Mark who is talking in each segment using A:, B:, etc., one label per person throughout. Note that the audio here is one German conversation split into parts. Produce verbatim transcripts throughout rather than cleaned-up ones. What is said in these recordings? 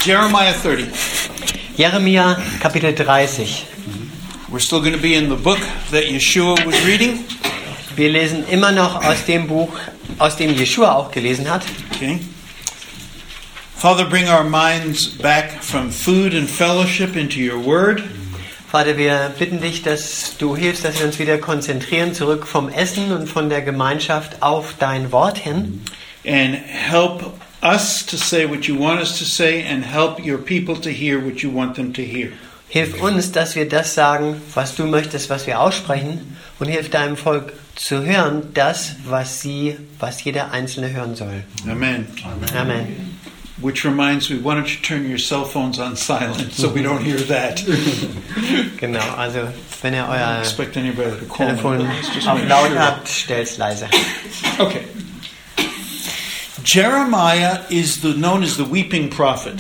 A: Jeremiah thirty.
B: Jeremia Kapitel dreißig.
A: We're still going to be in the book that Yeshua was reading.
B: Wir lesen immer noch aus dem Buch, aus dem Jeschua auch gelesen hat.
A: Okay. Father, bring our minds back from food and fellowship into your word.
B: Vater, wir bitten dich, dass du hilfst, dass wir uns wieder konzentrieren, zurück vom Essen und von der Gemeinschaft auf dein Wort hin.
A: And help us to say what you want us to say and help your people to hear what you want them to hear.
B: Hilf uns, dass wir das sagen, was du möchtest, was wir aussprechen, und hilf deinem Volk zu hören, das, was sie, was jeder Einzelne hören soll.
A: Amen.
B: Amen. Amen.
A: Which reminds me, why don't you turn your cell phones on silent so we don't hear that?
B: Genau, also wenn ihr euer
A: Expect anybody to call
B: Telefon
A: me. Just
B: auf
A: make
B: laut
A: sure.
B: habt, stellt's leise.
A: Okay. Jeremiah is the, known as the weeping prophet.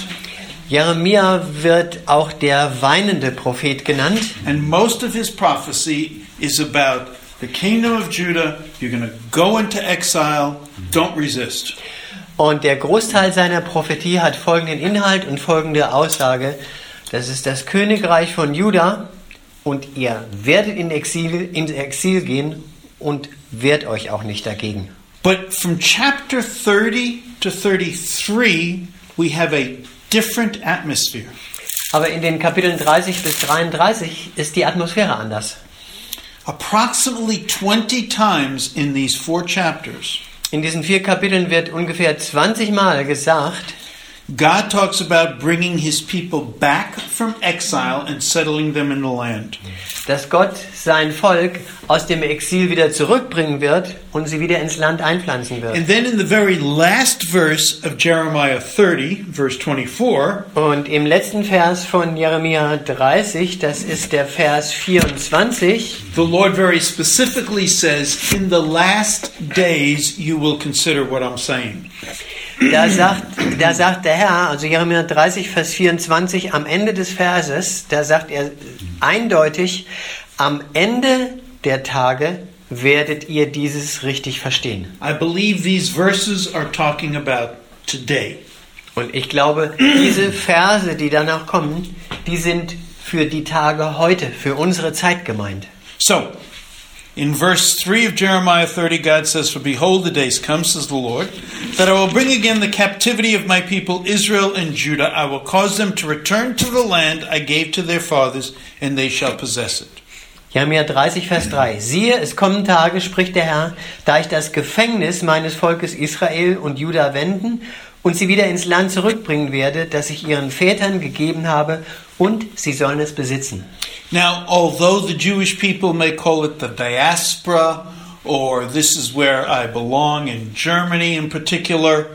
B: Jeremia wird auch der weinende Prophet genannt.
A: And most of his prophecy is about the kingdom of Judah. You're going to go into exile. Don't resist.
B: Und der Großteil seiner Prophetie hat folgenden Inhalt und folgende Aussage. Das ist das Königreich von Juda und ihr werdet in Exil, in Exil gehen und wehrt euch auch nicht dagegen.
A: But from chapter thirty to thirty-three, we have a different atmosphere.
B: Aber in den Kapiteln dreißig bis dreiunddreißig ist die Atmosphäre anders.
A: Approximately twenty times in these four chapters,
B: In diesen vier Kapiteln wird ungefähr zwanzig Mal gesagt,
A: God talks about bringing his people back from exile and settling them in the land.
B: dass Gott sein Volk aus dem Exil wieder zurückbringen wird und sie wieder ins Land einpflanzen wird.
A: And then in the very last verse of Jeremiah thirty, verse twenty-four,
B: Und im letzten Vers von Jeremia dreißig, das ist der Vers vierundzwanzig,
A: the Lord very specifically says, in the last days you will consider what I'm saying.
B: da sagt, da sagt der Herr, also Jeremia dreißig, Vers vierundzwanzig, am Ende des Verses, da sagt er eindeutig, am Ende der Tage werdet ihr dieses richtig verstehen.
A: I believe these verses are talking about today.
B: Und ich glaube, diese Verse, die danach kommen, die sind für die Tage heute, für unsere Zeit gemeint.
A: So, in verse three of Jeremiah thirty, God says, For behold, the days come, says the Lord, that I will bring again the captivity of my people Israel and Judah. I will cause them to return to the land I gave to their fathers, and they shall possess it.
B: Jeremia dreißig, Vers drei. Siehe, es kommen Tage, spricht der Herr, da ich das Gefängnis meines Volkes Israel und Juda wenden und sie wieder ins Land zurückbringen werde, das ich ihren Vätern gegeben habe, und sie sollen es besitzen.
A: Now, although the Jewish people may call it the diaspora, or this is where I belong in Germany in particular,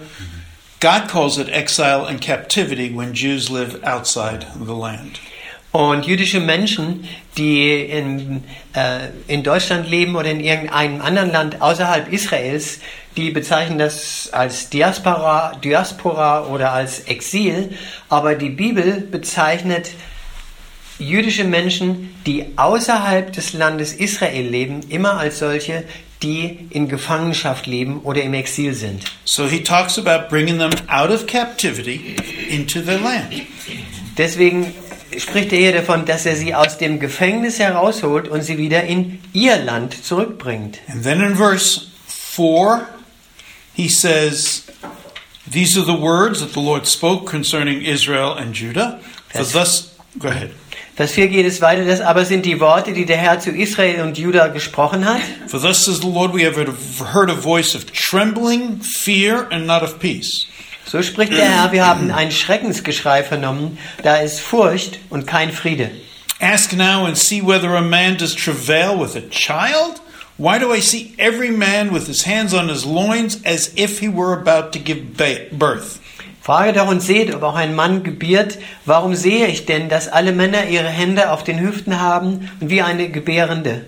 A: God calls it exile and captivity when Jews live outside the land.
B: Und jüdische Menschen, die in, äh, in Deutschland leben oder in irgendeinem anderen Land außerhalb Israels, die bezeichnen das als Diaspora, Diaspora oder als Exil. Aber die Bibel bezeichnet jüdische Menschen, die außerhalb des Landes Israel leben, immer als solche, die in Gefangenschaft leben oder im Exil sind.
A: So he talks about bringing them out of captivity into their land.
B: Deswegen spricht er hier davon, dass er sie aus dem Gefängnis herausholt und sie wieder in ihr Land zurückbringt.
A: And then in verse four, he says, These are the words that the Lord spoke concerning Israel and Judah. For thus, go ahead.
B: Vers vier geht es weiter, das aber sind die Worte, die der Herr zu Israel und Juda gesprochen hat.
A: For thus says the Lord, we have heard a voice of trembling, fear, and not of peace.
B: So spricht der Herr, wir haben ein Schreckensgeschrei vernommen, da ist Furcht und kein Friede.
A: Ask now and see whether a man does travail with a child? Why do I see every man with his hands on his loins as if he were about to give birth?
B: Frage doch und seht, ob auch ein Mann gebiert. Warum sehe ich denn, dass alle Männer ihre Hände auf den Hüften haben und wie eine Gebärende?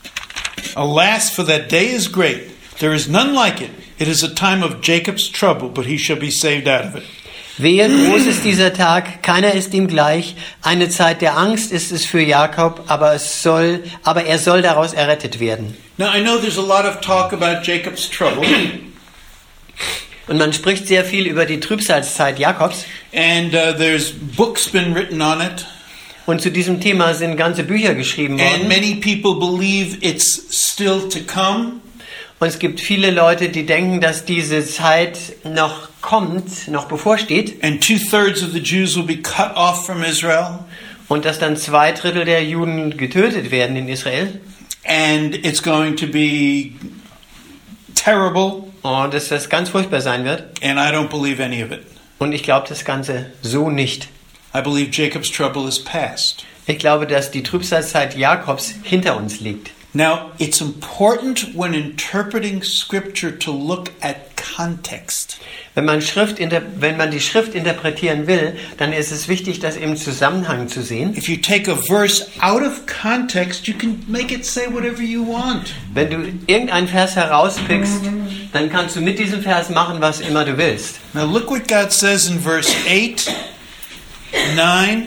A: Alas, for that day is great. There is none like it. It is a time of Jacob's trouble, but he shall be saved out of it.
B: Wehe, groß ist dieser Tag, keiner ist ihm gleich. Eine Zeit der Angst ist es für Jakob, aber es soll, aber er soll daraus errettet werden.
A: Now I know there's a lot of talk about Jacob's trouble.
B: Und man spricht sehr viel über die Trübsalzeit Jakobs.
A: And uh, there's books been written on it.
B: Und zu diesem Thema sind ganze Bücher geschrieben
A: And
B: worden.
A: many people believe it's still to come.
B: Und es gibt viele Leute, die denken, dass diese Zeit noch kommt, noch bevorsteht.
A: And two-thirds of the Jews will be cut off from Israel.
B: Und dass dann zwei Drittel der Juden getötet werden in Israel.
A: And it's going to be terrible.
B: Und dass das ganz furchtbar sein wird.
A: And I don't believe any of it.
B: Und ich glaube das Ganze so nicht.
A: I believe Jacob's trouble is past.
B: Ich glaube, dass die Trübsalzeit Jakobs hinter uns liegt.
A: Now, it's important when interpreting scripture to look at context.
B: Wenn man, Schrift inter- wenn man die Schrift interpretieren will, dann ist es wichtig, das im Zusammenhang zu sehen.
A: If you take a verse out of context, you can make it say whatever you want.
B: Wenn du irgendeinen Vers herauspickst, dann kannst du mit diesem Vers machen, was immer du willst.
A: Now look what God says in verse eight, nine,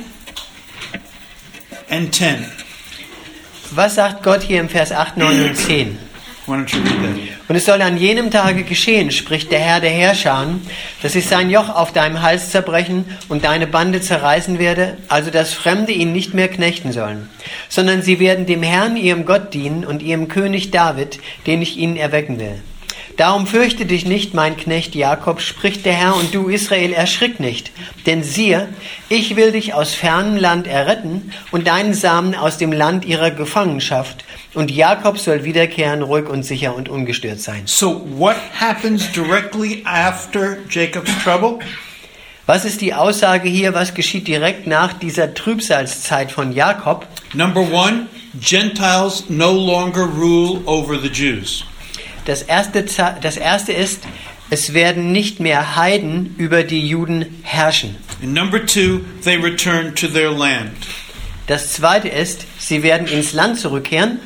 A: and ten.
B: Was sagt Gott hier im Vers acht, neun und zehn?
A: Why don't you read that?
B: Und es soll an jenem Tage geschehen, spricht der Herr der Herrscher, dass ich sein Joch auf deinem Hals zerbrechen und deine Bande zerreißen werde, also dass Fremde ihn nicht mehr knechten sollen, sondern sie werden dem Herrn, ihrem Gott, dienen und ihrem König David, den ich ihnen erwecken will. Darum fürchte dich nicht, mein Knecht Jakob, spricht der Herr, und du Israel, erschrick nicht. Denn siehe, ich will dich aus fernem Land erretten und deinen Samen aus dem Land ihrer Gefangenschaft. Und Jakob soll wiederkehren, ruhig und sicher und ungestört sein.
A: So what happens directly after Jacob's trouble?
B: Was ist die Aussage hier? Was geschieht direkt nach dieser Trübsalzeit von Jakob?
A: Number one, Gentiles no longer rule over the Jews.
B: Das erste, das erste ist, es werden nicht mehr Heiden über die Juden herrschen.
A: And number two, they return to their land.
B: Das zweite ist, sie werden ins Land zurückkehren.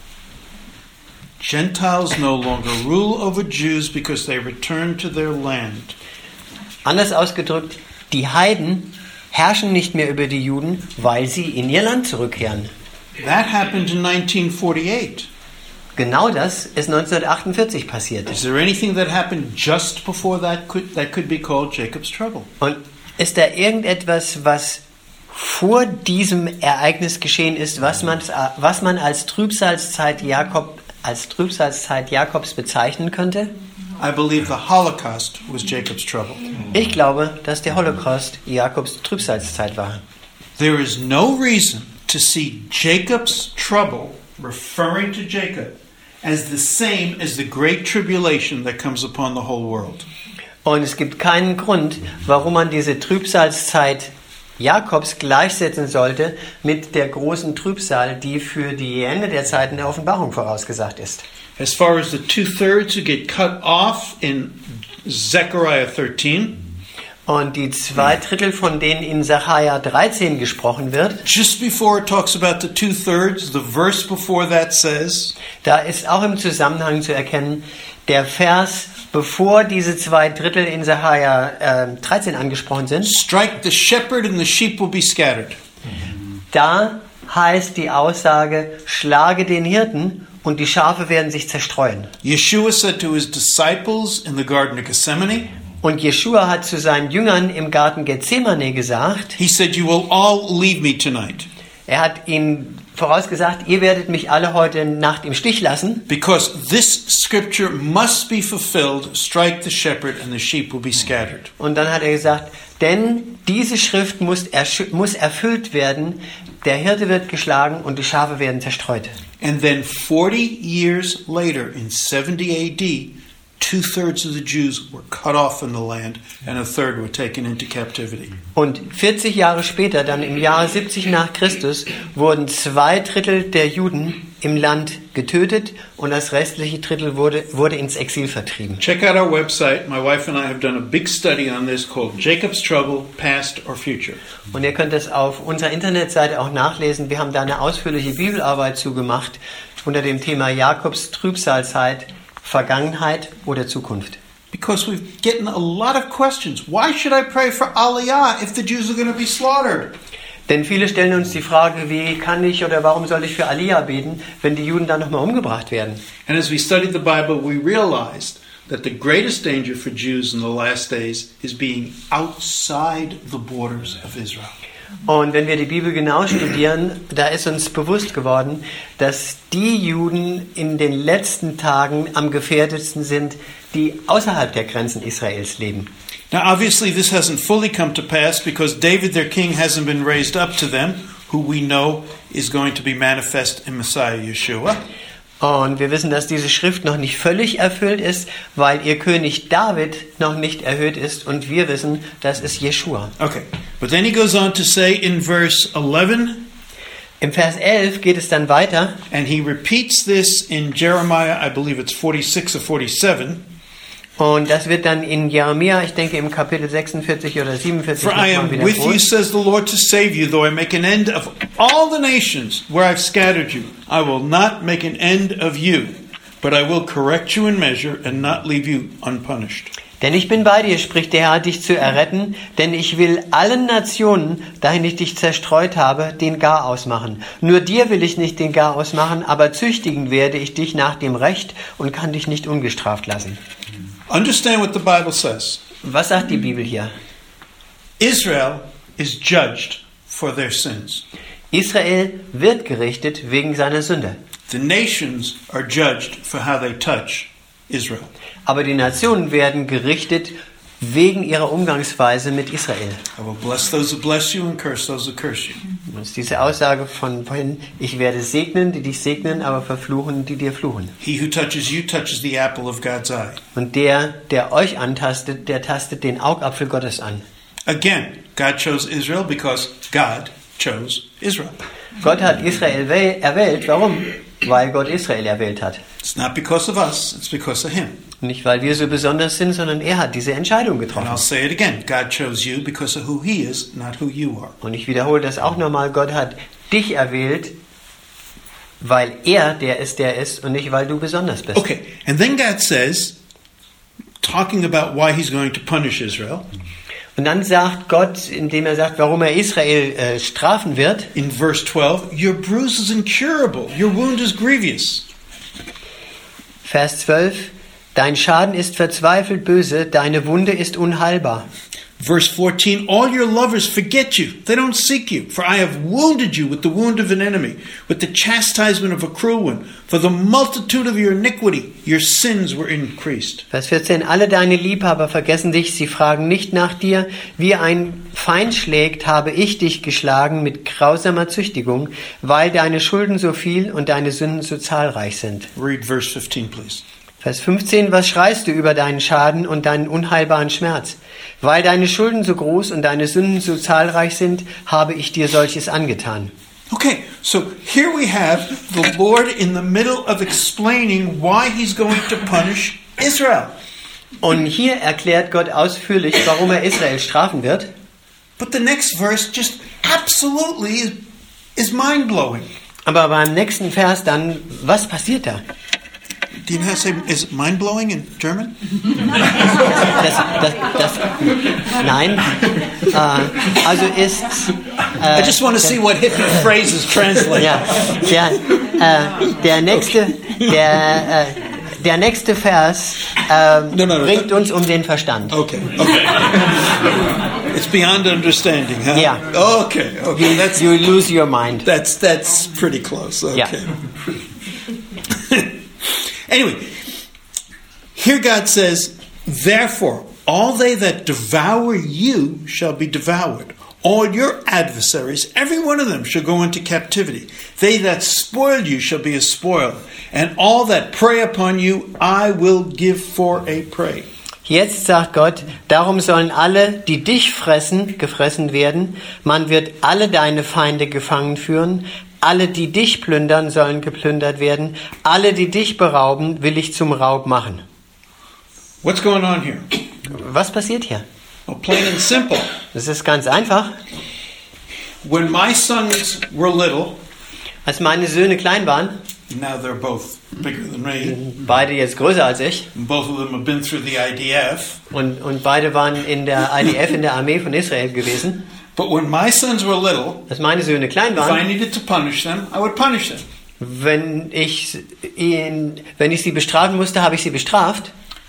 A: Gentiles no longer rule over Jews because they return to their land.
B: Anders ausgedrückt, die Heiden herrschen nicht mehr über die Juden, weil sie in ihr Land zurückkehren.
A: That happened in nineteen forty-eight.
B: Genau das ist neunzehnhundertachtundvierzig passiert.
A: Is there anything that happened just before that could, that could be called Jacob's trouble?
B: Und ist da irgendetwas, was vor diesem Ereignis geschehen ist, was man, was man als Trübsalzeit Jakob, als Trübsalzeit Jakobs bezeichnen könnte?
A: I believe the Holocaust was Jacob's trouble.
B: Ich glaube, dass der Holocaust Jakobs Trübsalzeit war.
A: There is no reason to see Jacob's trouble, referring to Jacob, as the same as the great tribulation that comes upon the whole world.
B: Und es gibt keinen Grund, warum man diese Trübsalzeit Jakobs gleichsetzen sollte mit der großen Trübsal, die für die Ende der Zeiten der Offenbarung vorausgesagt ist.
A: As far as the two-thirds who get cut off in Zechariah thirteen,
B: Und die zwei Drittel, von denen in Sacharja dreizehn gesprochen wird,
A: just before it talks about the two-thirds, the verse before that says,
B: da ist auch im Zusammenhang zu erkennen, der Vers, bevor diese zwei Drittel in Sacharja äh, dreizehn angesprochen sind,
A: strike the shepherd and the sheep will be scattered.
B: da heißt die Aussage, schlage den Hirten und die Schafe werden sich zerstreuen.
A: Yeshua said to his disciples in the Garden of Gethsemane,
B: Und Jeschua hat zu seinen Jüngern im Garten Gethsemane gesagt,
A: he said, you will all leave me tonight,
B: er hat ihnen vorausgesagt, ihr werdet mich alle heute Nacht im Stich lassen,
A: because this scripture must be fulfilled, strike the shepherd and the sheep will be scattered.
B: und dann hat er gesagt, denn diese Schrift muss, ersch- muss erfüllt werden, der Hirte wird geschlagen und die Schafe werden zerstreut.
A: And then forty years later, in seventy A D, two-thirds of the Jews were cut off in the land and a third were taken into captivity.
B: Und vierzig Jahre später, dann im Jahre siebzig nach Christus, wurden zwei Drittel der Juden im Land getötet und das restliche Drittel wurde, wurde ins Exil vertrieben.
A: Check out our website. My wife and I have done a big study on this called Jacob's Trouble, Past or Future.
B: Und ihr könnt das auf unserer Internetseite auch nachlesen. Wir haben da eine ausführliche Bibelarbeit zugemacht unter dem Thema Jakobs Trübsalzeit, Vergangenheit oder Zukunft.
A: Because we've gotten a lot of questions. Why should I pray for Aliyah if the Jews are going to be slaughtered?
B: Denn viele stellen uns die Frage, wie kann ich oder warum soll ich für Aliyah beten, wenn die Juden dann nochmal umgebracht werden?
A: And as we studied the Bible, we realized that the greatest danger for Jews in the last days is being outside the borders of Israel.
B: Und wenn wir die Bibel genau studieren, da ist uns bewusst geworden, dass die Juden in den letzten Tagen am gefährdetsten sind, die außerhalb der Grenzen Israels leben.
A: Now, obviously, this hasn't fully come to pass because David, their king, hasn't been raised up to them, who we know is going to be manifest in Messiah Yeshua.
B: Und wir wissen, dass diese Schrift noch nicht völlig erfüllt ist, weil ihr König David noch nicht erhöht ist. Und wir wissen, das ist Jeschua.
A: Okay, but then he goes on to say in verse eleven,
B: im Vers elf geht es dann weiter.
A: And he repeats this in Jeremiah, I believe it's forty-six or forty-seven.
B: Und das wird dann in Jeremia, ich denke im Kapitel sechsundvierzig oder siebenundvierzig
A: For I am with you, says the Lord, to save you, though I make an end of all the nations where I've scattered you. I will not make an end of you, but I will correct you in measure and not leave you unpunished.
B: Denn ich bin bei dir, spricht der Herr, dich zu erretten, denn ich will allen Nationen, dahin ich dich zerstreut habe, den Garaus machen. Nur dir will ich nicht den Garaus machen, aber züchtigen werde ich dich nach dem Recht und kann dich nicht ungestraft lassen.
A: Understand what the Bible says.
B: Was sagt die Bibel hier?
A: Israel is judged for their sins.
B: Israel wird gerichtet wegen seiner Sünde.
A: The nations are judged for how they touch Israel.
B: Aber die Nationen werden gerichtet wegen ihrer Umgangsweise mit Israel.
A: I will bless those who bless you and curse those who curse you.
B: Das ist diese Aussage von vorhin, ich werde segnen, die dich segnen, aber verfluchen, die dir fluchen.
A: He who touches you touches the apple of God's eye.
B: Und der, der euch antastet, der tastet den Augapfel Gottes an.
A: Again, God chose Israel because God chose Israel.
B: Gott hat Israel erwählt. Warum? Weil Gott Israel erwählt hat.
A: It's not because of us, it's because of him.
B: Nicht, weil wir so besonders sind, sondern er hat diese Entscheidung
A: And
B: getroffen.
A: I'll say it again. God chose you because of who he is, not who you are.
B: Und ich wiederhole das auch nochmal. Gott hat dich erwählt, weil er der ist, der ist und nicht, weil du besonders bist.
A: Okay, and then God says, talking about why he's going to punish Israel.
B: Und dann sagt Gott, indem er sagt, warum er Israel äh, strafen wird.
A: In verse twelve, your bruise is incurable, your wound is grievous.
B: Vers zwölf, dein Schaden ist verzweifelt böse, deine Wunde ist unheilbar.
A: Verse fourteen, all your lovers forget you, they don't seek you, for I have wounded you with the wound of an enemy, with the chastisement of a cruel one. For the multitude of your iniquity, your sins were increased.
B: Vers vierzehn, alle deine Liebhaber vergessen dich, sie fragen nicht nach dir. Wie ein Feind schlägt, habe ich dich geschlagen mit grausamer Züchtigung, weil deine Schulden so viel und deine Sünden so zahlreich sind.
A: Read verse fifteen, please.
B: Vers fünfzehn, was schreist du über deinen Schaden und deinen unheilbaren Schmerz? Weil deine Schulden so groß und deine Sünden so zahlreich sind, habe ich dir solches angetan.
A: Okay, so here we have the Lord in the middle of explaining why he's going to punish Israel.
B: Und hier erklärt Gott ausführlich, warum er Israel strafen wird.
A: But the next verse just absolutely is, is mind-blowing.
B: Aber beim nächsten Vers dann, was passiert da?
A: Do you know how to say, is it mind-blowing in German?
B: Das, das, das, nein, äh, also ist... Äh,
A: I just want to see what hippie phrases translate.
B: Ja, der, äh, der nächste, der, äh, der nächste Vers äh,
A: no, no, no.
B: bringt uns um den Verstand.
A: Okay, okay. It's beyond understanding, huh?
B: Yeah.
A: Okay, okay.
B: You,
A: That's,
B: you lose your mind.
A: that's, that's pretty close. Okay.
B: Yeah.
A: Anyway, here God says, therefore, all they that devour you shall be devoured. All your adversaries, every one of them, shall go into captivity. They that spoil you shall be a spoil. And all that prey upon you, I will give for a prey.
B: Jetzt sagt Gott, darum sollen alle, die dich fressen, gefressen werden. Man wird alle deine Feinde gefangen führen. Alle, die dich plündern, sollen geplündert werden. Alle, die dich berauben, will ich zum Raub machen.
A: What's going on here?
B: Was passiert hier?
A: Well, plain and simple.
B: Das ist ganz einfach.
A: When my sons were little,
B: Als meine Söhne klein waren,
A: now they're both bigger than me,
B: beide jetzt größer als ich,
A: and both of them have been through the I D F.
B: und, und beide waren in der I D F, in der Armee von Israel gewesen.
A: But when my sons were little,
B: Als meine Söhne klein
A: if I
B: waren,
A: needed to punish them, I would punish them.
B: wenn ich, ihn, wenn ich sie bestrafen musste, habe ich sie bestraft.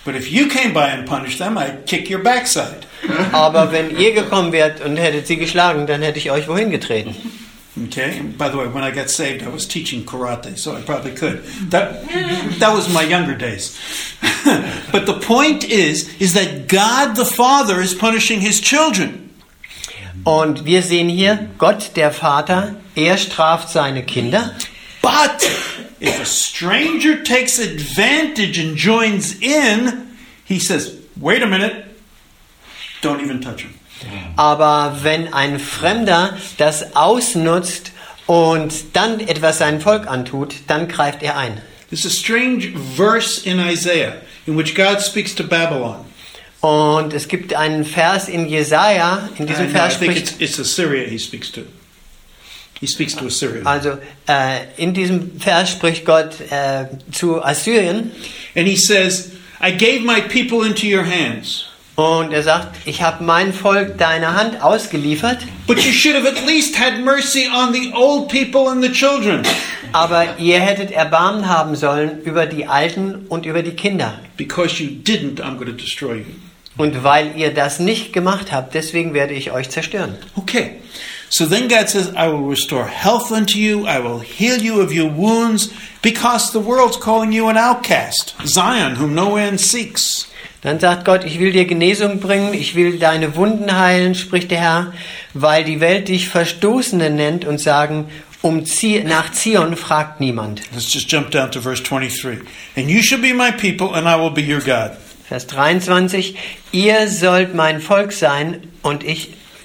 A: But if you came by and punished them, I'd kick your backside.
B: Aber wenn ihr gekommen wärt und hättet sie geschlagen, dann hätte ich euch wohin getreten.
A: Okay. And by the way, when I got saved, I was teaching karate, so I probably could. That that was my younger days. But the point is, is that God the Father is punishing His children.
B: Und wir sehen hier, Gott, der Vater, er straft seine Kinder.
A: But if a stranger takes advantage and joins in, He says, "Wait a minute, don't even touch him."
B: Aber wenn ein Fremder das ausnutzt und dann etwas seinem Volk antut, dann greift er ein.
A: This is a strange verse in Isaiah in which God speaks to Babylon.
B: Und es gibt einen Vers in Jesaja, in diesem
A: And
B: Vers
A: I think
B: spricht,
A: it's, it's Assyria he speaks to. He speaks to Assyria.
B: also äh, in diesem Vers spricht Gott äh, zu Assyrien
A: And he says, "I gave my people into your hands.
B: und er sagt, ich habe mein Volk deiner Hand ausgeliefert,
A: But you should have at least had mercy on the old people and the children.
B: aber ihr hättet Erbarmen haben sollen über die Alten und über die Kinder.
A: Because you didn't, I'm going to destroy you."
B: Und weil ihr das nicht gemacht habt, deswegen werde ich euch zerstören.
A: Okay. So then God says, "I will restore health unto you. I will heal you of your wounds, because the world's calling you an outcast, Zion, whom no man seeks."
B: Dann sagt Gott, ich will dir Genesung bringen, ich will deine Wunden heilen, spricht der Herr, weil die Welt dich Verstoßene nennt und sagen, um Zi- nach Zion fragt niemand.
A: Let's just jump down to verse twenty-three. "And you shall be my people, and I will be your God."
B: Vers dreiundzwanzig, ihr sollt mein Volk sein und ich...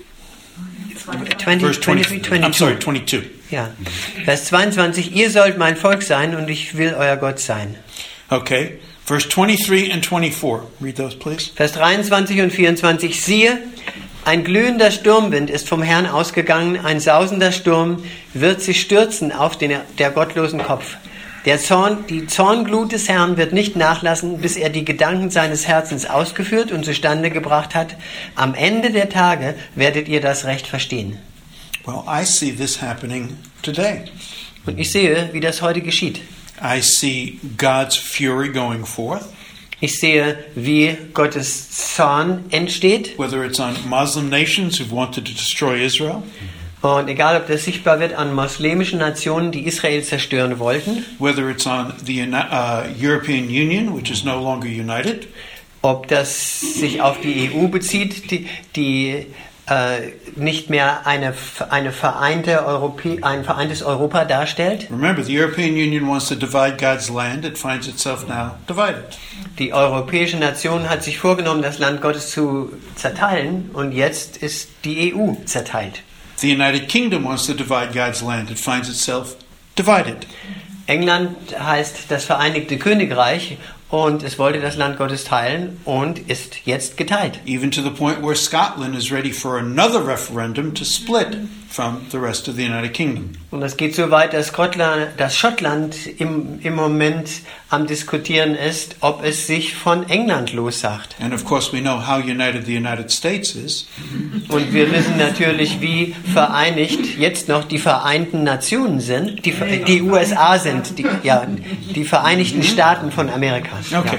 B: zwanzig,
A: Verse twenty.
B: twenty-three,
A: I'm
B: twenty-two.
A: sorry, twenty-two.
B: Ja. Vers zweiundzwanzig, ihr sollt mein Volk sein und ich will euer Gott sein.
A: Okay. Verse twenty-three and twenty-four. Read those, please.
B: Vers dreiundzwanzig und vierundzwanzig, siehe, ein glühender Sturmwind ist vom Herrn ausgegangen, ein sausender Sturm wird sich stürzen auf den, der gottlosen Kopf. Der Zorn, die Zornglut des Herrn wird nicht nachlassen, bis er die Gedanken seines Herzens ausgeführt und zustande gebracht hat. Am Ende der Tage werdet ihr das Recht verstehen.
A: Well, I see this happening today.
B: Und ich sehe, wie das heute geschieht.
A: I see God's fury going forth,
B: Ich sehe, wie Gottes Zorn entsteht.
A: whether it's on Muslim nations who've wanted to destroy Israel,
B: Und egal, ob das sichtbar wird an muslimischen Nationen, die Israel zerstören wollten,
A: whether it's on the Uni- uh, European Union, which is no longer united,
B: ob das sich auf die E U bezieht, die, die äh, nicht mehr eine, eine vereinte Europä- ein vereintes Europa darstellt.
A: remember, the European Union wants to divide God's land. It finds itself now divided.
B: Die europäische Nation hat sich vorgenommen, das Land Gottes zu zerteilen, und jetzt ist die E U zerteilt.
A: The United Kingdom wants to divide God's land. It finds itself divided.
B: England heißt das Vereinigte Königreich, und es wollte das Land Gottes teilen und ist jetzt geteilt.
A: Even to the point where Scotland is ready for another referendum to split from the rest of the United Kingdom.
B: Und das geht so weit, dass Schottland, dass Schottland im, im Moment am Diskutieren ist, ob es sich von England lossagt.
A: And of course, we know how united the United States is.
B: Und wir wissen natürlich, wie vereinigt jetzt noch die Vereinten Nationen sind, die, die U S A sind, die, ja, die Vereinigten Staaten von Amerika.
A: Okay,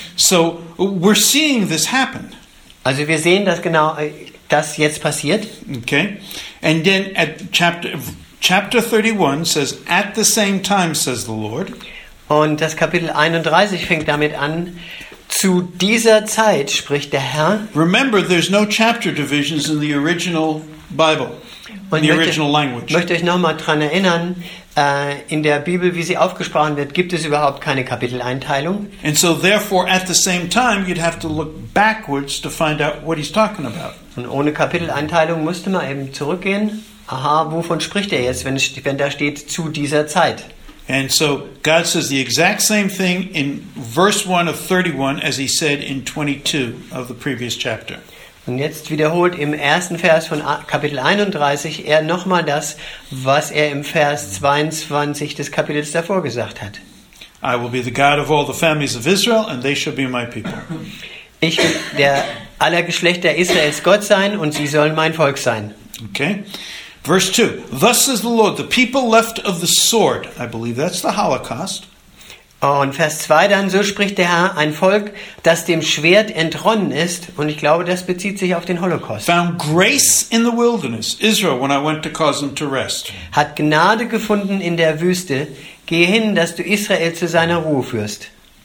A: so we're seeing this happen.
B: Also wir sehen, dass genau äh, das jetzt passiert.
A: Okay, and then at chapter chapter thirty-one says, "At the same time, says the Lord."
B: Und das Kapitel einunddreißig fängt damit an, zu dieser Zeit spricht der Herr.
A: Remember, there's no chapter divisions in the original Bible, in
B: Und
A: the
B: ich
A: original
B: möchte,
A: language.
B: möchte euch nochmal daran erinnern, äh, in der Bibel, wie sie aufgesprochen wird, gibt es überhaupt keine Kapiteleinteilung.
A: And so, therefore, at the same time, you'd have to look backwards to find out what he's talking about.
B: Und ohne Kapiteleinteilung musste man eben zurückgehen. Aha, wovon spricht er jetzt, wenn, es, wenn da steht, zu dieser Zeit?
A: And so, God says the exact same thing in verse one of thirty-one as he said in twenty-two of the previous chapter.
B: Und jetzt wiederholt im ersten Vers von Kapitel einunddreißig er nochmal das, was er im Vers zweiundzwanzig des Kapitels davor gesagt hat.
A: I will be the God of all the families of Israel, and they shall be my people.
B: Ich will der aller Geschlechter Israels Gott sein, und sie sollen mein Volk sein.
A: Okay? Verse two. Thus says the Lord, the people left of the sword, I believe that's the Holocaust,
B: Und Vers zwei dann, so spricht der Herr, ein Volk, das dem Schwert entronnen ist. Und ich glaube, das bezieht sich auf den Holocaust.
A: Found grace in the wilderness, Israel, when I went to cause them to rest.
B: Hat Gnade gefunden in der Wüste. Gehe hin, dass du Israel zu seiner Ruhe führst.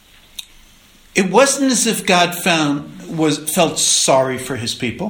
A: It wasn't as if God found was felt sorry for his people.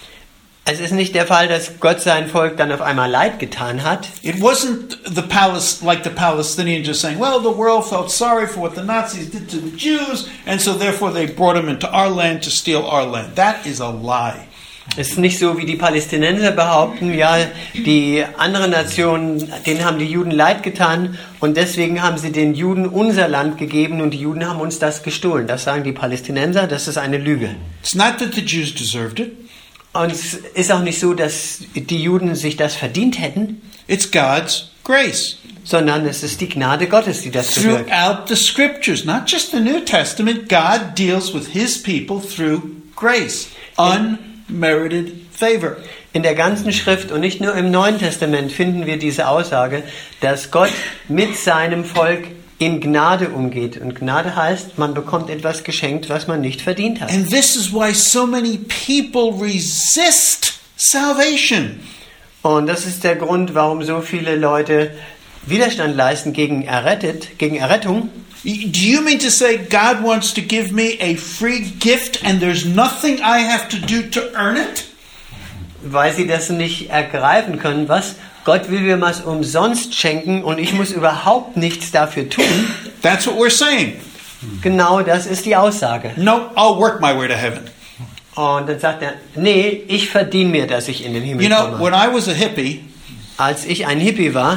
B: Es ist nicht der Fall, dass Gott sein Volk dann auf einmal Leid getan hat.
A: It wasn't the palace like the Palestinians just saying, well, the world felt sorry for what the Nazis did to the Jews, and so therefore they brought them into our land to steal our land. That is a lie.
B: Es ist nicht so, wie die Palästinenser behaupten, ja, die anderen Nationen, denen haben die Juden Leid getan und deswegen haben sie den Juden unser Land gegeben und die Juden haben uns das gestohlen. Das sagen die Palästinenser, das ist eine Lüge.
A: It's not that the Jews deserved it.
B: Und es ist auch nicht so, dass die Juden sich das verdient hätten.
A: It's God's grace.
B: Sondern es ist die Gnade Gottes, die das bewirkt.
A: Throughout the scriptures, not just the New Testament, God deals with his people through grace. Unmerited favor.
B: In der ganzen Schrift und nicht nur im Neuen Testament finden wir diese Aussage, dass Gott mit seinem Volk in Gnade umgeht. Und Gnade heißt, man bekommt etwas geschenkt, was man nicht verdient hat.
A: And this is why so many people resist salvation.
B: Und das ist der Grund, warum so viele Leute Widerstand leisten gegen errettet, gegen Errettung.
A: Do you mean to say God wants to give me a free gift and there's nothing I have to do to earn it?
B: Weil sie das nicht ergreifen können. Was? Gott will mir was umsonst schenken und ich muss überhaupt nichts dafür tun.
A: That's what we're saying.
B: Genau, das ist die Aussage.
A: No, I'll work my way to heaven.
B: Und dann sagt er, nee, ich verdiene mir, dass ich in den Himmel
A: You know,
B: komme.
A: when I was a hippie,
B: als ich ein Hippie war,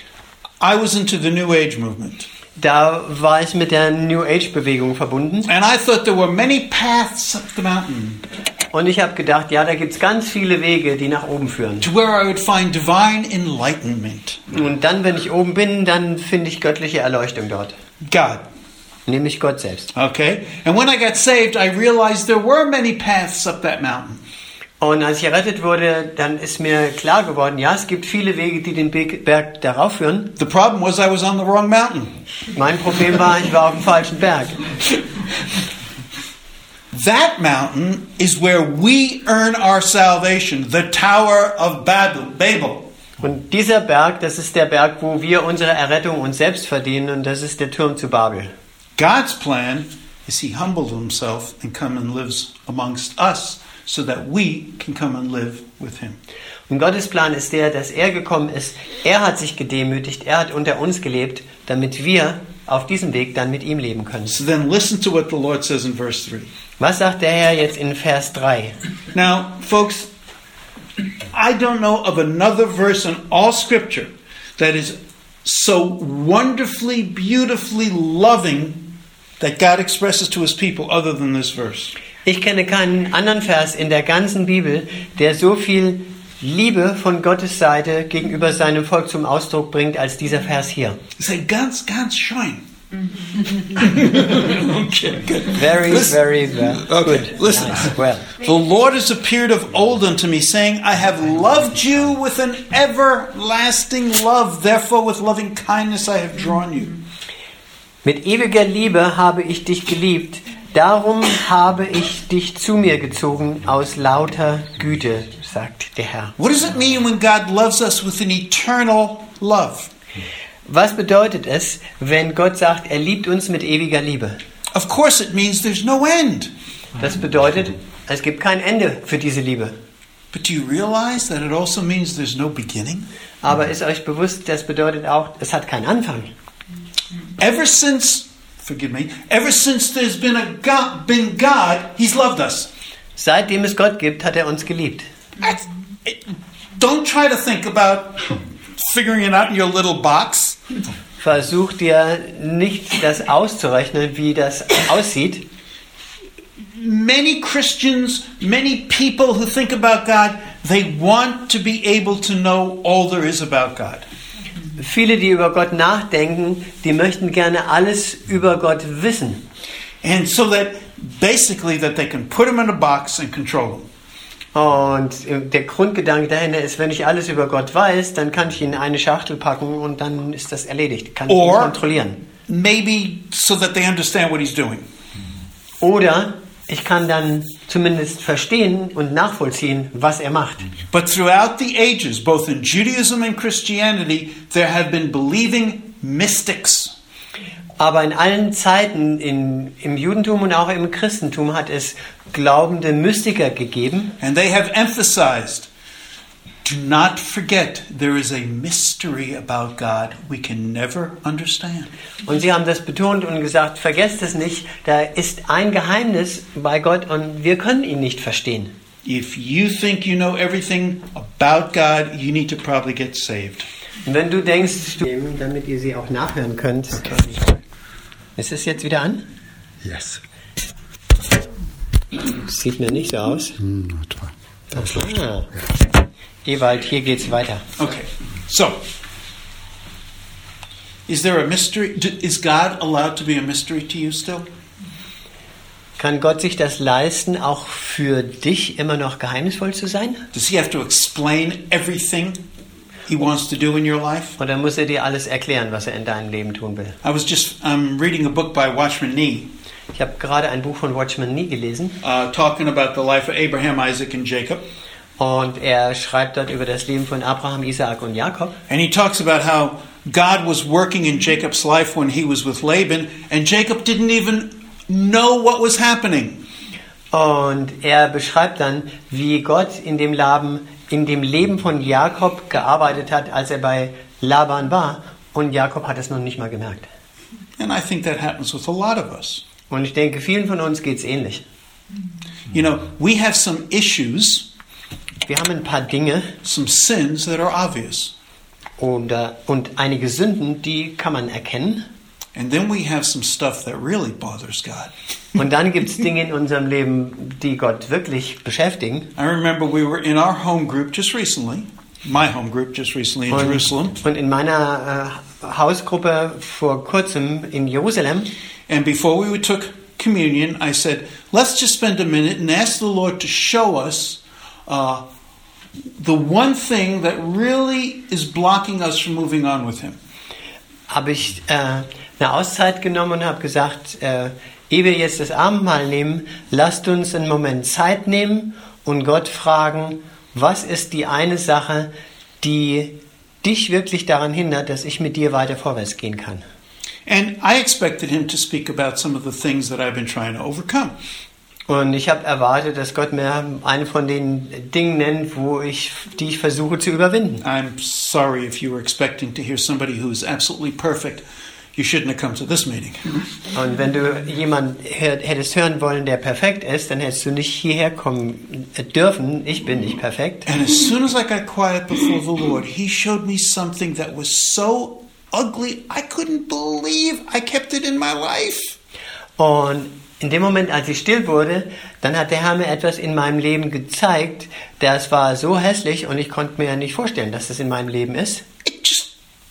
A: I was into the New Age movement.
B: Da war ich mit der New Age Bewegung verbunden.
A: And I thought there were many paths up the mountain.
B: Und ich habe gedacht, ja, da gibt's ganz viele Wege, die nach oben führen.
A: To where I would find divine enlightenment.
B: Und dann, wenn ich oben bin, dann finde ich göttliche Erleuchtung dort.
A: God.
B: Nämlich Gott selbst.
A: Okay. And when I got saved, I realized there were many paths up that mountain.
B: Und als ich errettet wurde, dann ist mir klar geworden, ja, es gibt viele Wege, die den Berg darauf führen.
A: The problem was I was on the wrong mountain.
B: Mein Problem war, ich war auf dem falschen Berg.
A: That mountain is where we earn our salvation, the Tower of Babel.
B: Und dieser Berg, das ist der Berg, wo wir unsere Errettung uns selbst verdienen, und das ist der Turm zu Babel.
A: God's plan is he humbled himself and come and lives amongst us so that we can come and live with him.
B: Und Gottes Plan ist der, dass er gekommen ist. Er hat sich gedemütigt, er hat unter uns gelebt, damit wir auf diesem Weg dann mit ihm leben können.
A: So then listen to what the Lord says in verse three.
B: Was sagt der Herr jetzt in Vers drei?
A: Now, folks, I don't know of another verse in all Scripture that is so wonderfully, beautifully loving that God expresses to his people other than this verse.
B: Ich kenne keinen anderen Vers in der ganzen Bibel, der so viel Liebe von Gottes Seite gegenüber seinem Volk zum Ausdruck bringt, als dieser Vers hier.
A: You say, God's, God's showing. Okay, good.
B: Very,
A: Listen.
B: very well.
A: Okay,
B: Good.
A: listen.
B: Nice. Well.
A: The Lord has appeared of old unto me, saying, I have loved you with an everlasting love. Therefore, with loving kindness I have drawn you.
B: Mit ewiger Liebe habe ich dich geliebt. Darum habe ich dich zu mir gezogen aus lauter Güte, sagt der Herr.
A: What does it mean when God loves us with an eternal love?
B: Was bedeutet es, wenn Gott sagt, er liebt uns mit ewiger Liebe?
A: Of course it means there's no end.
B: Das bedeutet, es gibt kein Ende für diese Liebe.
A: But do you realize that it also means there's no beginning?
B: Aber ist euch bewusst, das bedeutet auch, es hat keinen Anfang.
A: Ever since, forgive me, ever since there's been a God, been God, He's loved us.
B: Seitdem es Gott gibt, hat er uns geliebt.
A: That's, it, don't try to think about figuring it out in your little box.
B: Versuch dir nicht das auszurechnen, wie das aussieht.
A: Many Christians, many people who think about God, they want to be able to know all there is about God.
B: Viele, die über Gott nachdenken, die möchten gerne alles über Gott wissen.
A: And so that basically that they can put him in a box and control him.
B: Und der Grundgedanke dahinter ist, wenn ich alles über Gott weiß, dann kann ich ihn in eine Schachtel packen und dann ist das erledigt. Kann ich ihn
A: Or-
B: kontrollieren.
A: maybe so that they understand what he's doing.
B: Oder ich kann dann zumindest verstehen und nachvollziehen, was er macht.
A: But throughout the ages, both in Judaism and Christianity, there have been believing mystics.
B: Aber in allen Zeiten in, im Judentum und auch im Christentum hat es glaubende Mystiker gegeben.
A: And they have emphasized, do not forget, there is a mystery about God we can never understand.
B: Und sie haben das betont und gesagt, vergesst es nicht, da ist ein Geheimnis bei Gott und wir können ihn nicht verstehen.
A: If you think you know everything about God, you need to probably get saved.
B: Und wenn du denkst, damit ihr sie auch nachhören könnt. Ist es jetzt wieder an?
C: Yes.
B: Sieht mir nicht so aus.
C: Hm, das läuft.
B: Ah. Ewald, hier geht's weiter.
A: Okay, so, is there a mystery? Is God allowed to be a mystery to you still?
B: Kann Gott sich das leisten, auch für dich immer noch geheimnisvoll zu sein?
A: Does he have to explain everything he wants to do in your life?
B: Oder muss er dir alles erklären, was er in deinem Leben tun will?
A: I was just um, reading a book by Watchman Nee,
B: Ich habe gerade ein Buch von Watchman Nee gelesen
A: uh, talking about the life of Abraham, Isaac, and Jacob.
B: und er schreibt dort über das Leben von Abraham, Isaak und Jakob.
A: And he talks about how God was working in Jacob's life when he was with Laban, and Jacob didn't even know what was happening.
B: Und er beschreibt dann, wie Gott in dem Leben, in dem Leben von Jakob gearbeitet hat, als er bei Laban war. Und Jakob hat es noch nicht mal gemerkt.
A: And I think that happens with a lot of us.
B: Und ich denke, vielen von uns geht es ähnlich.
A: You know, we have some issues,
B: Wir haben ein paar Dinge
A: some sins that are obvious.
B: und, äh, und einige Sünden, die kann man erkennen.
A: And then we have some stuff that really bothers God.
B: Und dann gibt es Dinge in unserem Leben, die Gott wirklich beschäftigen.
A: I remember we were in our home group just recently, my home group just recently in Jerusalem.
B: Und, und in meiner äh, Hausgruppe vor kurzem in Jerusalem.
A: And before we took communion, I said, let's just spend a minute and ask the Lord to show us uh, the one thing that really is blocking us from moving on with Him.
B: Habe ich äh, eine Auszeit genommen und habe gesagt, äh, ehe wir jetzt das Abendmahl nehmen, lasst uns einen Moment Zeit nehmen und Gott fragen, was ist die eine Sache, die dich wirklich daran hindert, dass ich mit dir weiter vorwärts gehen kann.
A: And I expected him to speak about some of the things that I've been trying to overcome.
B: Und ich habe erwartet, dass Gott mir eine von den Dingen nennt, wo ich, die ich versuche zu überwinden.
A: I'm sorry if you were expecting to hear somebody who is absolutely perfect. You shouldn't have come to this meeting.
B: Und wenn du jemanden hört, hättest hören wollen, der perfekt ist, dann hättest du nicht hierher kommen dürfen. Ich bin nicht perfekt.
A: And as soon as I got quiet before the Lord, He showed me something that was so ugly, I couldn't believe I kept it in my life.
B: Und in dem Moment, als ich still wurde, dann hat der Herr mir etwas in meinem Leben gezeigt, das war so hässlich und ich konnte mir nicht vorstellen, dass das in meinem Leben ist.
A: It just,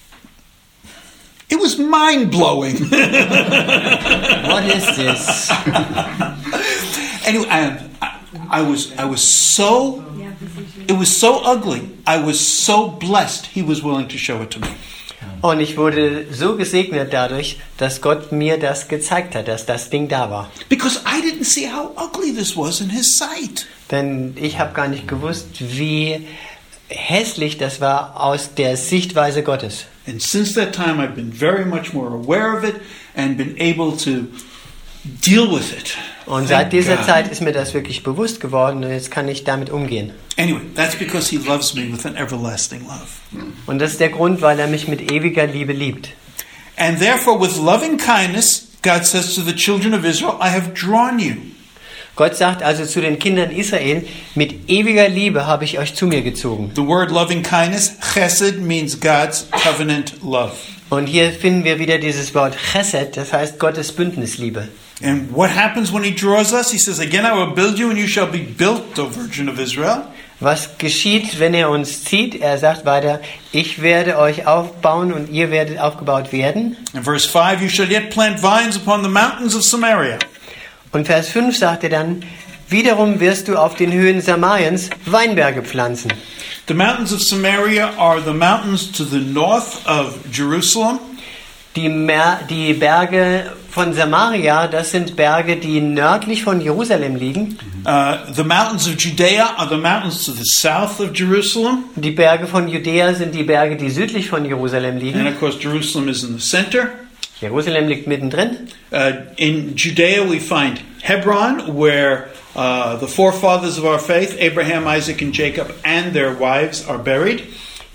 A: it was mind-blowing.
B: What is this?
A: Anyway, I, I was, I was so, it was so ugly. I was so blessed He was willing to show it to me.
B: Und ich wurde so gesegnet dadurch, dass Gott mir das gezeigt hat, dass das Ding da war.
A: Because I didn't see how ugly this was in His sight.
B: Denn ich habe gar nicht gewusst, wie hässlich das war aus der Sichtweise Gottes.
A: And since that time I've been very much more aware of it and been able to deal with it.
B: Und seit
A: Thank
B: dieser
A: God.
B: Zeit ist mir das wirklich bewusst geworden und jetzt kann ich damit umgehen.
A: Anyway, that's because He loves me with an everlasting love.
B: Und das ist der Grund, weil er mich mit ewiger Liebe liebt.
A: And therefore with loving kindness, God says to the children of Israel, I have drawn you.
B: Gott sagt also zu den Kindern Israel, mit ewiger Liebe habe ich euch zu mir gezogen.
A: The word loving kindness, chesed, means God's covenant love.
B: Und hier finden wir wieder dieses Wort Chesed, das heißt Gottes Bündnisliebe.
A: And what happens when He draws us? He says, again, I will build you and you shall be built, O Virgin of Israel.
B: Was geschieht, wenn er uns zieht? Er sagt weiter, ich werde euch aufbauen und ihr werdet aufgebaut werden.
A: In verse five, you shall yet plant vines upon the mountains of Samaria.
B: Und Vers fünf sagt er dann, wiederum wirst du auf den Höhen Samariens Weinberge pflanzen.
A: The mountains of Samaria are the mountains to the north of Jerusalem.
B: Die, Mer die Berge von Samaria, das sind Berge, die nördlich von Jerusalem liegen.
A: Uh, the mountains of Judea are the mountains to the south of Jerusalem.
B: Die Berge von Judäa sind die Berge, die südlich von Jerusalem
A: And
B: liegen.
A: of course, Jerusalem is in the center.
B: Jerusalem liegt mittendrin.
A: Uh, in Judea, we find Hebron, where uh, the forefathers of our faith, Abraham, Isaac, and Jacob, and their wives are buried.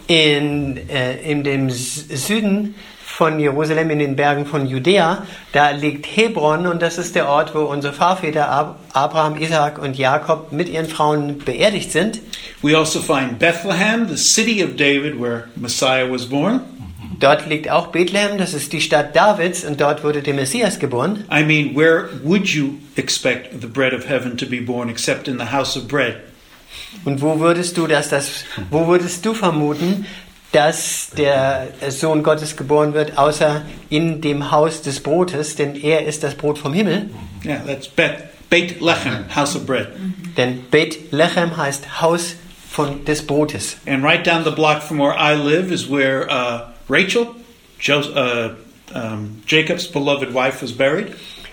B: In, äh, in dem S- Süden von Jerusalem, in den Bergen von Judäa, da liegt Hebron und das ist der Ort, wo unsere Vaterväter Ab- Abraham, Isaak und Jakob mit ihren Frauen beerdigt sind.
A: We also find Bethlehem, the city of David, where Messiah was born.
B: Dort liegt auch Bethlehem, das ist die Stadt Davids und dort wurde der Messias geboren.
A: I mean, where would you expect the bread of heaven to be born except in the house of bread?
B: Und wo würdest du das, das, wo würdest du vermuten, dass der Sohn Gottes geboren wird, außer in dem Haus des Brotes, denn er ist das Brot vom Himmel.
A: Yeah, that's Beth, Beit Lechem, house of bread.
B: Denn Beit Lechem heißt Haus von des Brotes.
A: And right down the block from where I live is where uh, Rachel, jo- uh, um, Jacob's beloved wife, was buried.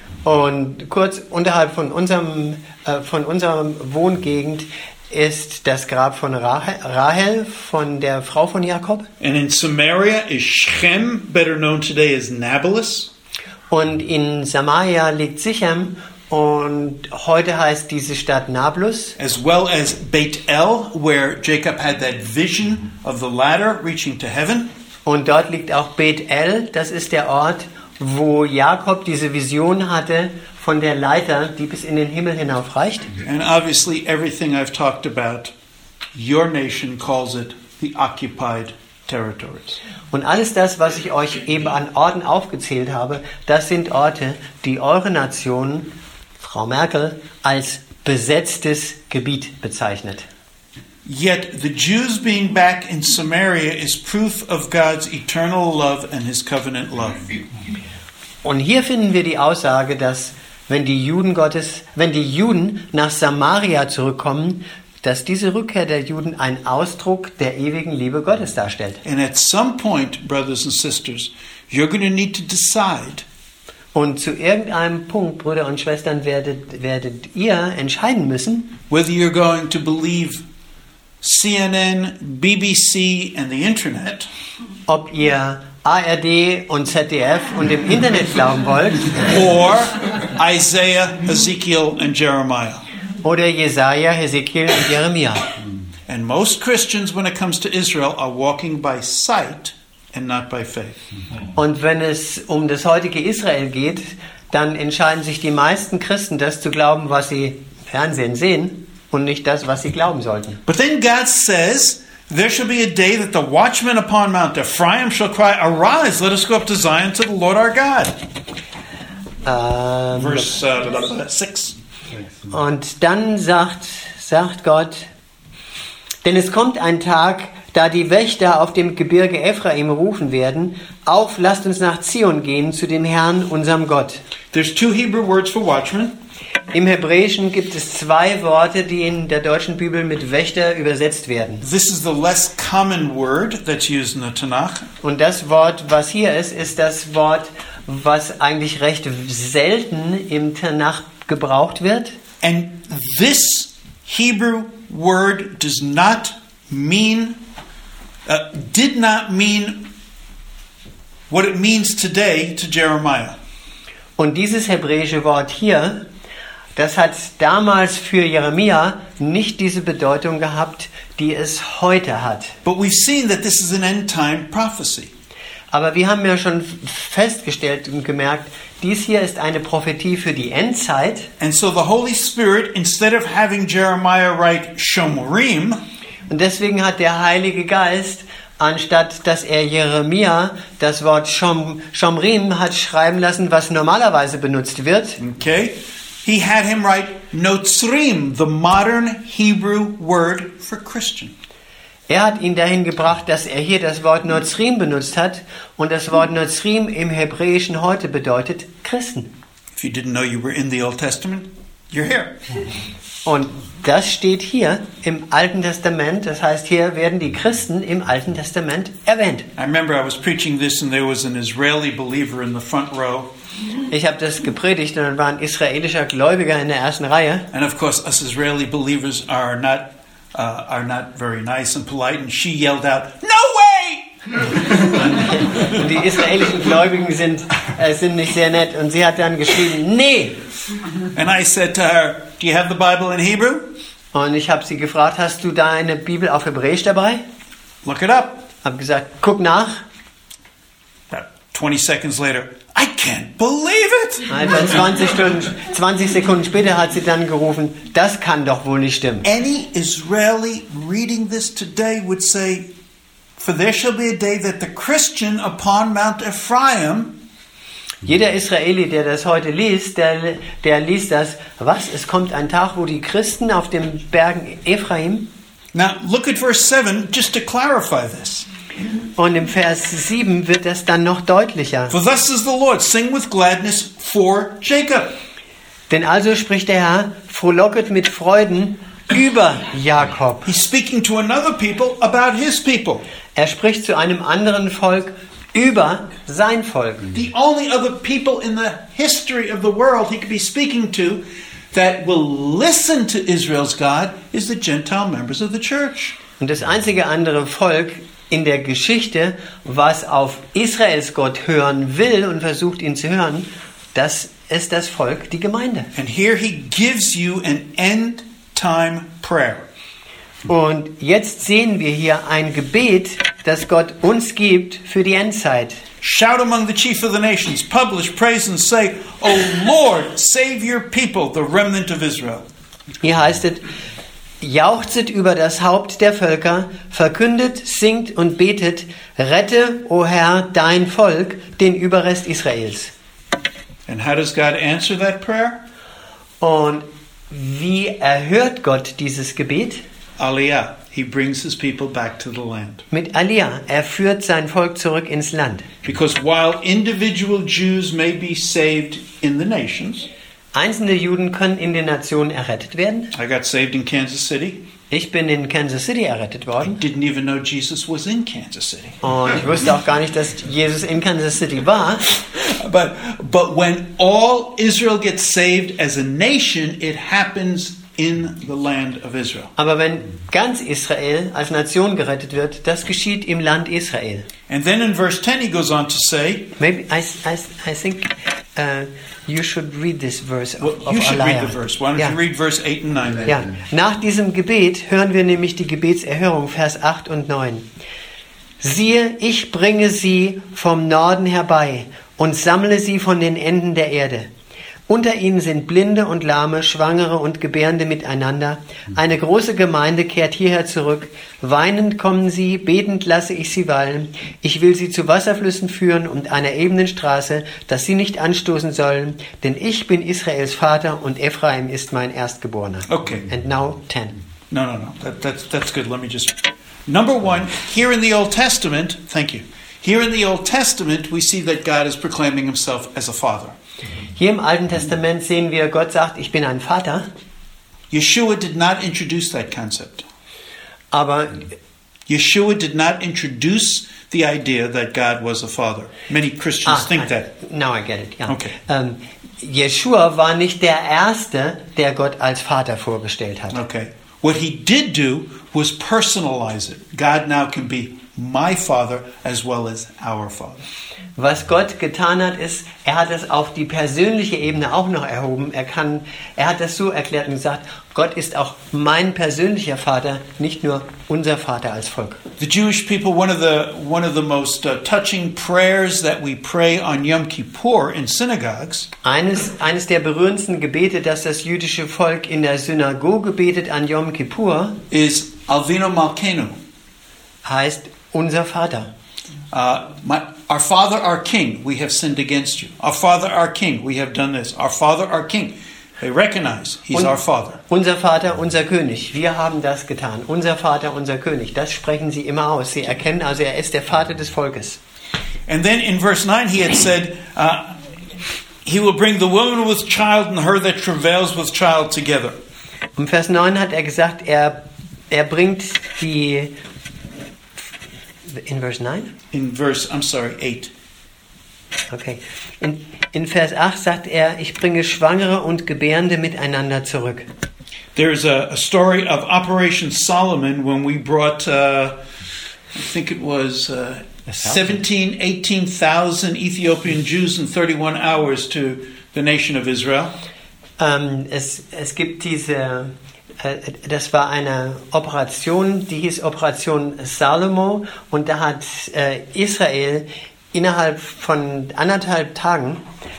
B: Und kurz unterhalb von unserem, äh, von unserem Wohngegend ist das Grab von Rahel, Rahel, von der Frau von Jakob.
A: And in Samaria is Shechem, better known today as Nablus.
B: Und in Samaria liegt Sichem und heute heißt diese Stadt Nablus.
A: As well as Beit El, where Jacob had that vision of the ladder reaching to heaven.
B: Und dort liegt auch Beit El, das ist der Ort, wo Jakob diese Vision hatte von der Leiter, die bis in den Himmel hinaufreicht.
A: And obviously everything I've talked about, your nation calls it the occupied territories.
B: Und alles das, was ich euch eben an Orten aufgezählt habe, das sind Orte, die eure Nation, Frau Merkel, als besetztes Gebiet bezeichnet.
A: Yet the Jews being back in Samaria is proof of God's eternal love and his covenant love.
B: Und hier finden wir die Aussage, dass wenn die Juden Gottes, wenn die Juden nach Samaria zurückkommen, dass diese Rückkehr der Juden ein Ausdruck der ewigen Liebe Gottes darstellt.
A: And at some point, brothers and sisters, you're going to need to decide
B: Und zu irgendeinem Punkt, Brüder und Schwestern, werdet, werdet ihr entscheiden müssen,
A: whether you're going to believe C N N, B B C and the Internet,
B: ob ihr A R D und Z D F und dem Internet glauben wollt
A: or Isaiah, Ezekiel and Jeremiah.
B: oder Jesaja, Hesekiel und Jeremia.
A: And most Christians, when it comes to Israel, are walking by sight and not by faith.
B: Und wenn es um das heutige Israel geht, dann entscheiden sich die meisten Christen, das zu glauben, was sie im Fernsehen sehen und nicht das, was sie glauben sollten.
A: But then God says, there shall be a day that the watchman upon Mount Ephraim shall cry, arise, let us go up to Zion to the Lord our God.
B: Ähm,
A: Verse uh, six.
B: Und dann sagt, sagt Gott, denn es kommt ein Tag, da die Wächter auf dem Gebirge Ephraim rufen werden, auf, lasst uns nach Zion gehen, zu dem Herrn, unserem Gott.
A: There's two Hebrew words for watchman.
B: Im Hebräischen gibt es zwei Worte, die in der deutschen Bibel mit Wächter übersetzt werden.
A: This is the less common word that's used in the Tanakh.
B: Und das Wort, was hier ist, ist das Wort, was eigentlich recht selten im Tanach gebraucht wird.
A: And this Hebrew word does not mean, uh, did not mean what it means today to Jeremiah.
B: Und dieses hebräische Wort hier, das hat damals für Jeremia nicht diese Bedeutung gehabt, die es heute hat.
A: But we've seen that this is an end-time prophecy.
B: Aber wir haben ja schon festgestellt und gemerkt, dies hier ist eine Prophetie für die Endzeit.
A: And so the Holy Spirit, instead of having Jeremiah write Shomerim,
B: Und deswegen hat der Heilige Geist, anstatt dass er Jeremia das Wort Shom, Shomrim hat schreiben lassen, was normalerweise benutzt wird,
A: okay, he had him write Notzrim, the modern Hebrew word for Christian.
B: er hat ihn dahin gebracht, dass er hier das Wort Nozrim benutzt hat. Und das Wort Nozrim im Hebräischen heute bedeutet Christen.
A: If you didn't know you were in the Old Testament, You're here.
B: Und das steht hier im Alten Testament. Das heißt, hier werden die Christen im Alten Testament erwähnt.
A: I remember I was preaching this and there was an Israeli believer in the front row.
B: Ich habe das gepredigt und dann war ein israelischer Gläubiger in der ersten Reihe.
A: And of course, us Israeli believers are not uh, are not very nice and polite. And she yelled out, "No way!"
B: Und die israelischen Gläubigen sind, äh, sind nicht sehr nett. Und sie hat dann geschrieben, nee.
A: And I said to her, "Do you have the Bible in Hebrew?
B: Und ich habe sie gefragt, hast du deine Bibel auf Hebräisch dabei?
A: Look it up."
B: Habe gesagt, guck nach.
A: About twenty seconds later, "I can't believe it."
B: Also zwanzig Stunden, zwanzig Sekunden später hat sie dann gerufen, das kann doch wohl nicht stimmen.
A: Any Israeli reading this today would say, "For there shall be a day that the Christian upon Mount Ephraim."
B: Jeder Israeli, der das heute liest, der, der liest das, was? Es kommt ein Tag, wo die Christen auf den Bergen Ephraim.
A: Now look at verse seven just to clarify this.
B: Und im Vers sieben wird das dann noch deutlicher.
A: For thus says the Lord, sing with gladness for Jacob.
B: Denn also spricht der Herr, frohlocket mit Freuden über Jakob.
A: He's speaking to another people about his people.
B: Er spricht zu einem anderen Volk über sein Volk.
A: The only other people in the history of the world he could be speaking to that will listen to Israel's God is the Gentile members of the church.
B: Und das einzige andere Volk in der Geschichte, was auf Israels Gott hören will und versucht ihn zu hören, das ist das Volk, die Gemeinde.
A: And here he gives you an end time prayer.
B: Und jetzt sehen wir hier ein Gebet, das Gott uns gibt für die Endzeit.
A: Shout among the chief of the nations, publish praise and say, O Lord, save your people, the remnant of Israel.
B: Hier heißt es, jauchzet über das Haupt der Völker, verkündet, singt und betet, rette, o Herr, dein Volk, den Überrest Israels.
A: And how does God answer that prayer?
B: Und wie erhört Gott dieses Gebet?
A: Aliyah. He brings his people back to the land.
B: Mit Aliyah. Er führt sein Volk zurück ins Land.
A: Because while individual Jews may be saved in the nations,
B: einzelne Juden können in den Nationen errettet werden.
A: I got saved in Kansas City.
B: Ich bin in Kansas City errettet
A: I
B: worden.
A: didn't even know Jesus was in Kansas City.
B: Und ich wusste auch gar nicht, dass Jesus in Kansas City war.
A: But but when all Israel gets saved as a nation, it happens in the land of Israel.
B: Aber wenn ganz Israel als Nation gerettet wird, das geschieht im Land Israel.
A: And then in verse ten he goes on to say,
B: Maybe I, I, I think uh, you should read this verse of,
A: well,
B: of
A: you should
B: Aliyah.
A: read the verse. Why don't
B: Ja.
A: you read verse eight and nine then?
B: Ja, nach diesem Gebet hören wir nämlich die Gebetserhörung, Vers acht und neun. Siehe, ich bringe sie vom Norden herbei und sammle sie von den Enden der Erde. Unter ihnen sind Blinde und Lahme, Schwangere und Gebärende miteinander. Eine große Gemeinde kehrt hierher zurück. Weinend kommen sie, betend lasse ich sie weilen. Ich will sie zu Wasserflüssen führen und einer ebenen Straße, dass sie nicht anstoßen sollen. Denn ich bin Israels Vater und Ephraim ist mein Erstgeborener.
A: Okay.
B: And now ten.
A: No, no, no. That, that's that's good. Let me just. Number one, here in the Old Testament, thank you. Here in the Old Testament, we see that God is proclaiming himself as a father.
B: Hier im Alten Testament sehen wir, Gott sagt, ich bin ein Vater.
A: Yeshua did not introduce that concept.
B: Aber
A: Yeshua did not introduce the idea that God was a father. Many Christians
B: ah,
A: think that.
B: Now I get it. Ja.
A: Okay.
B: Ähm, Jeshua war nicht der Erste, der Gott als Vater vorgestellt hat.
A: Okay. What he did do was personalize it. God now can be my father as well as our father.
B: Was Gott getan hat, ist, er hat es auf die persönliche Ebene auch noch erhoben. Er kann, er hat das so erklärt und gesagt, Gott ist auch mein persönlicher Vater, nicht nur unser Vater als Volk.
A: The Jewish people, one of the one of the most uh, touching prayers that we pray on Yom Kippur in synagogues
B: Eines, eines der berührendsten Gebete, das das jüdische Volk in der Synagoge betet an Yom Kippur,
A: is Avinu Malkeinu.
B: heißt unser Vater.
A: Uh, my, our Father, our King, we have sinned against you. Our Father, our King, we have done this. Our Father, our King. They recognize He's
B: Und
A: our Father.
B: Unser Vater, unser König. Wir haben das getan. Unser Vater, unser König. Das sprechen sie immer aus. Sie erkennen also, er ist der Vater des Volkes.
A: And then in verse nine he had said, uh, He will bring the woman with child and her that travails with child together.
B: Im Vers neun hat er gesagt, er, er bringt die... In Vers neun?
A: In verse, I'm sorry, eight.
B: Okay. In, in Vers acht sagt er, ich bringe Schwangere und Gebärende miteinander zurück.
A: There's a, a story of Operation Solomon when we brought, uh, I think it was uh, seventeen, eighteen thousand Ethiopian Jews in thirty-one hours to the nation of Israel.
B: Ähm, es, es gibt diese, äh, das war eine Operation, die hieß Operation Salomo, und da hat äh, Israel innerhalb von anderthalb Tagen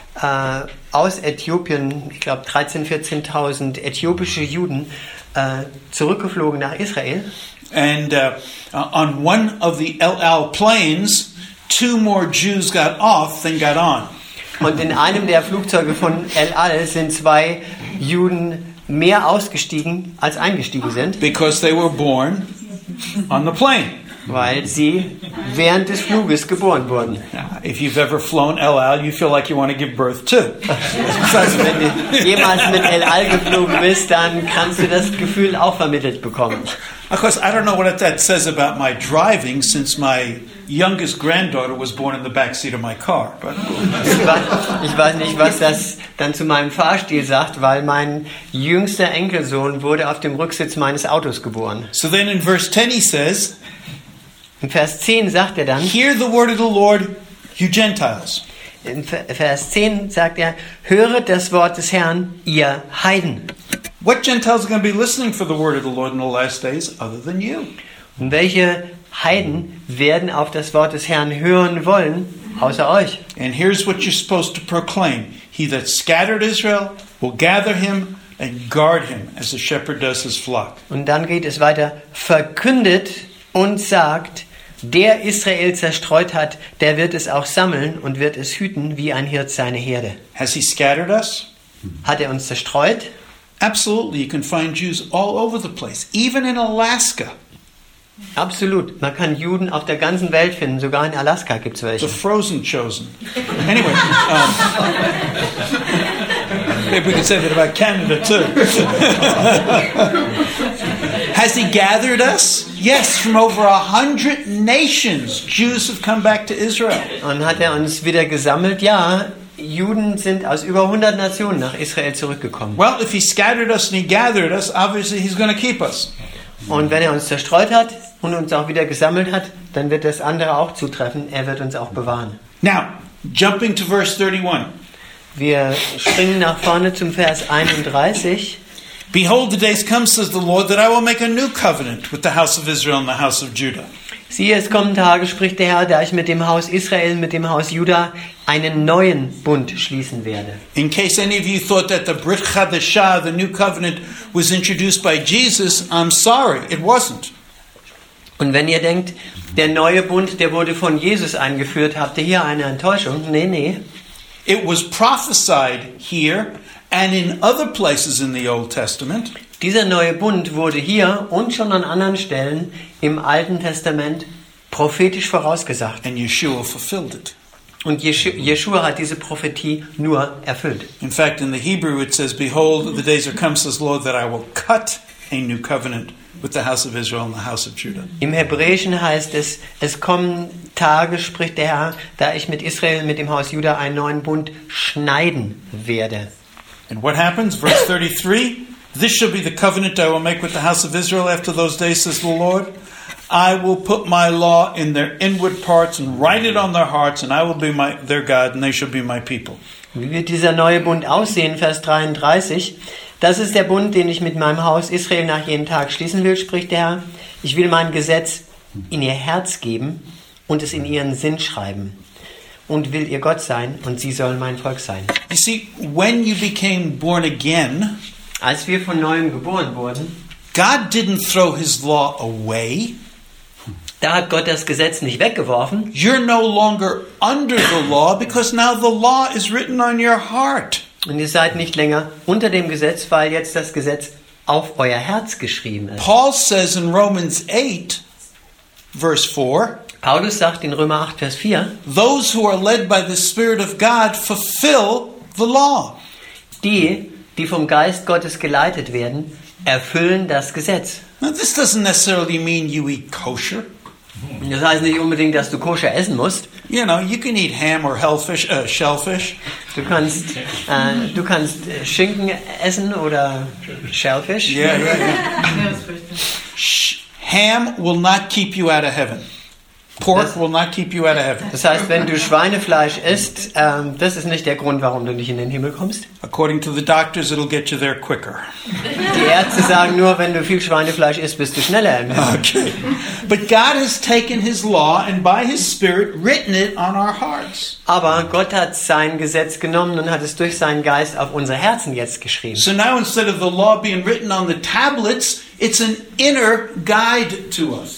B: äh, aus Äthiopien, ich glaube dreizehn-, vierzehntausend äthiopische Juden äh, zurückgeflogen nach Israel.
A: And uh, on one of the El Al planes, two more Jews got off than got on.
B: Und in einem der Flugzeuge von El Al sind zwei Juden mehr ausgestiegen, als eingestiegen sind.
A: Because they were born on the plane.
B: Weil sie während des Fluges geboren wurden.
A: Now, if you've ever flown El Al, you feel like you want to give birth too.
B: Das heißt, wenn du jemals mit El Al geflogen bist, dann kannst du das Gefühl auch vermittelt bekommen.
A: Of course, I don't know what that says about my driving, since my youngest granddaughter was born in the back seat of my car. But
B: Ich weiß, ich weiß nicht, was das dann zu meinem Fahrstil sagt, weil mein jüngster Enkelsohn wurde auf dem Rücksitz meines Autos geboren.
A: so then in verse ten he says,
B: In Vers zehn sagt er dann,
A: "Hear the word of the Lord, you Gentiles."
B: in Vers zehn sagt er, höret das Wort des Herrn, ihr Heiden.
A: What Gentiles are going to be listening for the word of the Lord in the last days other than you?
B: Und welche Heiden werden auf das Wort des Herrn hören wollen, außer euch?
A: And here's what you're supposed to proclaim. He that scattered Israel will gather him and guard him as a shepherd does his flock.
B: Und dann geht es weiter, verkündet und sagt, der Israel zerstreut hat, der wird es auch sammeln und wird es hüten, wie ein Hirt seine Herde.
A: Has he scattered us?
B: Hat er uns zerstreut?
A: Absolutely. You can find Jews all over the place, even in Alaska.
B: Absolut. Man kann Juden auf der ganzen Welt finden, sogar in Alaska gibt es
A: The
B: welche.
A: frozen chosen. Anyway, um, maybe we could say that about Canada too. Has he gathered us? Yes, from over a hundred nations, Jews have come back to Israel.
B: Und hat er uns wieder gesammelt? Ja, Juden sind aus über hundert Nationen nach Israel zurückgekommen.
A: Well, if he scattered us and he gathered us, obviously he's going to keep us.
B: Und wenn er uns zerstreut hat und uns auch wieder gesammelt hat, dann wird das andere auch zutreffen. Er wird uns auch bewahren.
A: Now, jumping to verse thirty-one.
B: Wir springen nach vorne zum Vers einunddreißig.
A: Behold, the days come, says the Lord, that I will make a new covenant with the house of Israel and the house of Judah.
B: Siehe, es kommen Tage, spricht der Herr, da ich mit dem Haus Israel, mit dem Haus Juda einen neuen Bund schließen werde.
A: In case any of you thought that the Brit Chadashah, the new covenant, was introduced by Jesus, I'm sorry, it wasn't.
B: Und wenn ihr denkt, der neue Bund, der wurde von Jesus eingeführt, habt ihr hier eine Enttäuschung? Nee, nee.
A: It was prophesied here and in other places in the Old Testament.
B: Dieser neue Bund wurde hier und schon an anderen Stellen im Alten Testament prophetisch vorausgesagt.
A: And Yeshua fulfilled it.
B: Und Jesch- Jeschua hat diese Prophetie nur erfüllt.
A: In fact, in the Hebrew it says, Behold, the days are come, says the Lord, that I will cut a new covenant with the house of Israel and the house of Judah.
B: Im Hebräischen heißt es, es kommen Tage, spricht der Herr, da ich mit Israel, mit dem Haus Juda einen neuen Bund schneiden werde.
A: And what happens? Verse thirty-three, This shall be the covenant I will make with the house of Israel after those days, says the Lord. I will put my law in their inward parts and write it on their hearts, and I will be my, their God, and they shall be my people.
B: Wie wird dieser neue Bund aussehen? Vers dreiunddreißig. Das ist der Bund, den ich mit meinem Haus Israel nach jedem Tag schließen will, spricht der Herr. Ich will mein Gesetz in ihr Herz geben und es in ihren Sinn schreiben. Und will ihr Gott sein und sie sollen mein Volk sein.
A: You see, when you became born again,
B: Als wir von Neuem geboren wurden,
A: God didn't throw his law away.
B: da hat Gott das Gesetz nicht weggeworfen.
A: You're no longer under the law because now the law is written on your heart.
B: Und ihr seid nicht länger unter dem Gesetz, weil jetzt das Gesetz auf euer Herz geschrieben ist.
A: Paul says in Romans eight, verse four,
B: Paulus sagt in Römer acht, Vers vier,
A: those who are led by the Spirit of God fulfill the law.
B: Die, die vom Geist Gottes geleitet werden, erfüllen das Gesetz.
A: Now, this doesn't necessarily mean you eat kosher.
B: Das heißt nicht unbedingt, dass du koscher essen musst.
A: You know, you can eat ham or hellfish, uh, shellfish.
B: Du kannst, äh, du kannst äh, Schinken essen oder Shellfish.
A: Yeah, yeah, yeah. Sh- ham will not keep you out of heaven. Pork will not keep you out of heaven.
B: Das heißt, wenn du Schweinefleisch isst, ähm, das ist nicht der Grund, warum du nicht in den Himmel kommst.
A: According to the doctors, it'll get you there quicker.
B: Die Ärzte sagen nur, wenn du viel Schweinefleisch isst, bist du schneller im Himmel.
A: Okay. But God has taken His law and by His Spirit written it on our hearts.
B: Aber Gott hat sein Gesetz genommen und hat es durch seinen Geist auf unsere Herzen jetzt geschrieben.
A: So now instead of the law being written on the tablets, it's an inner guide to us.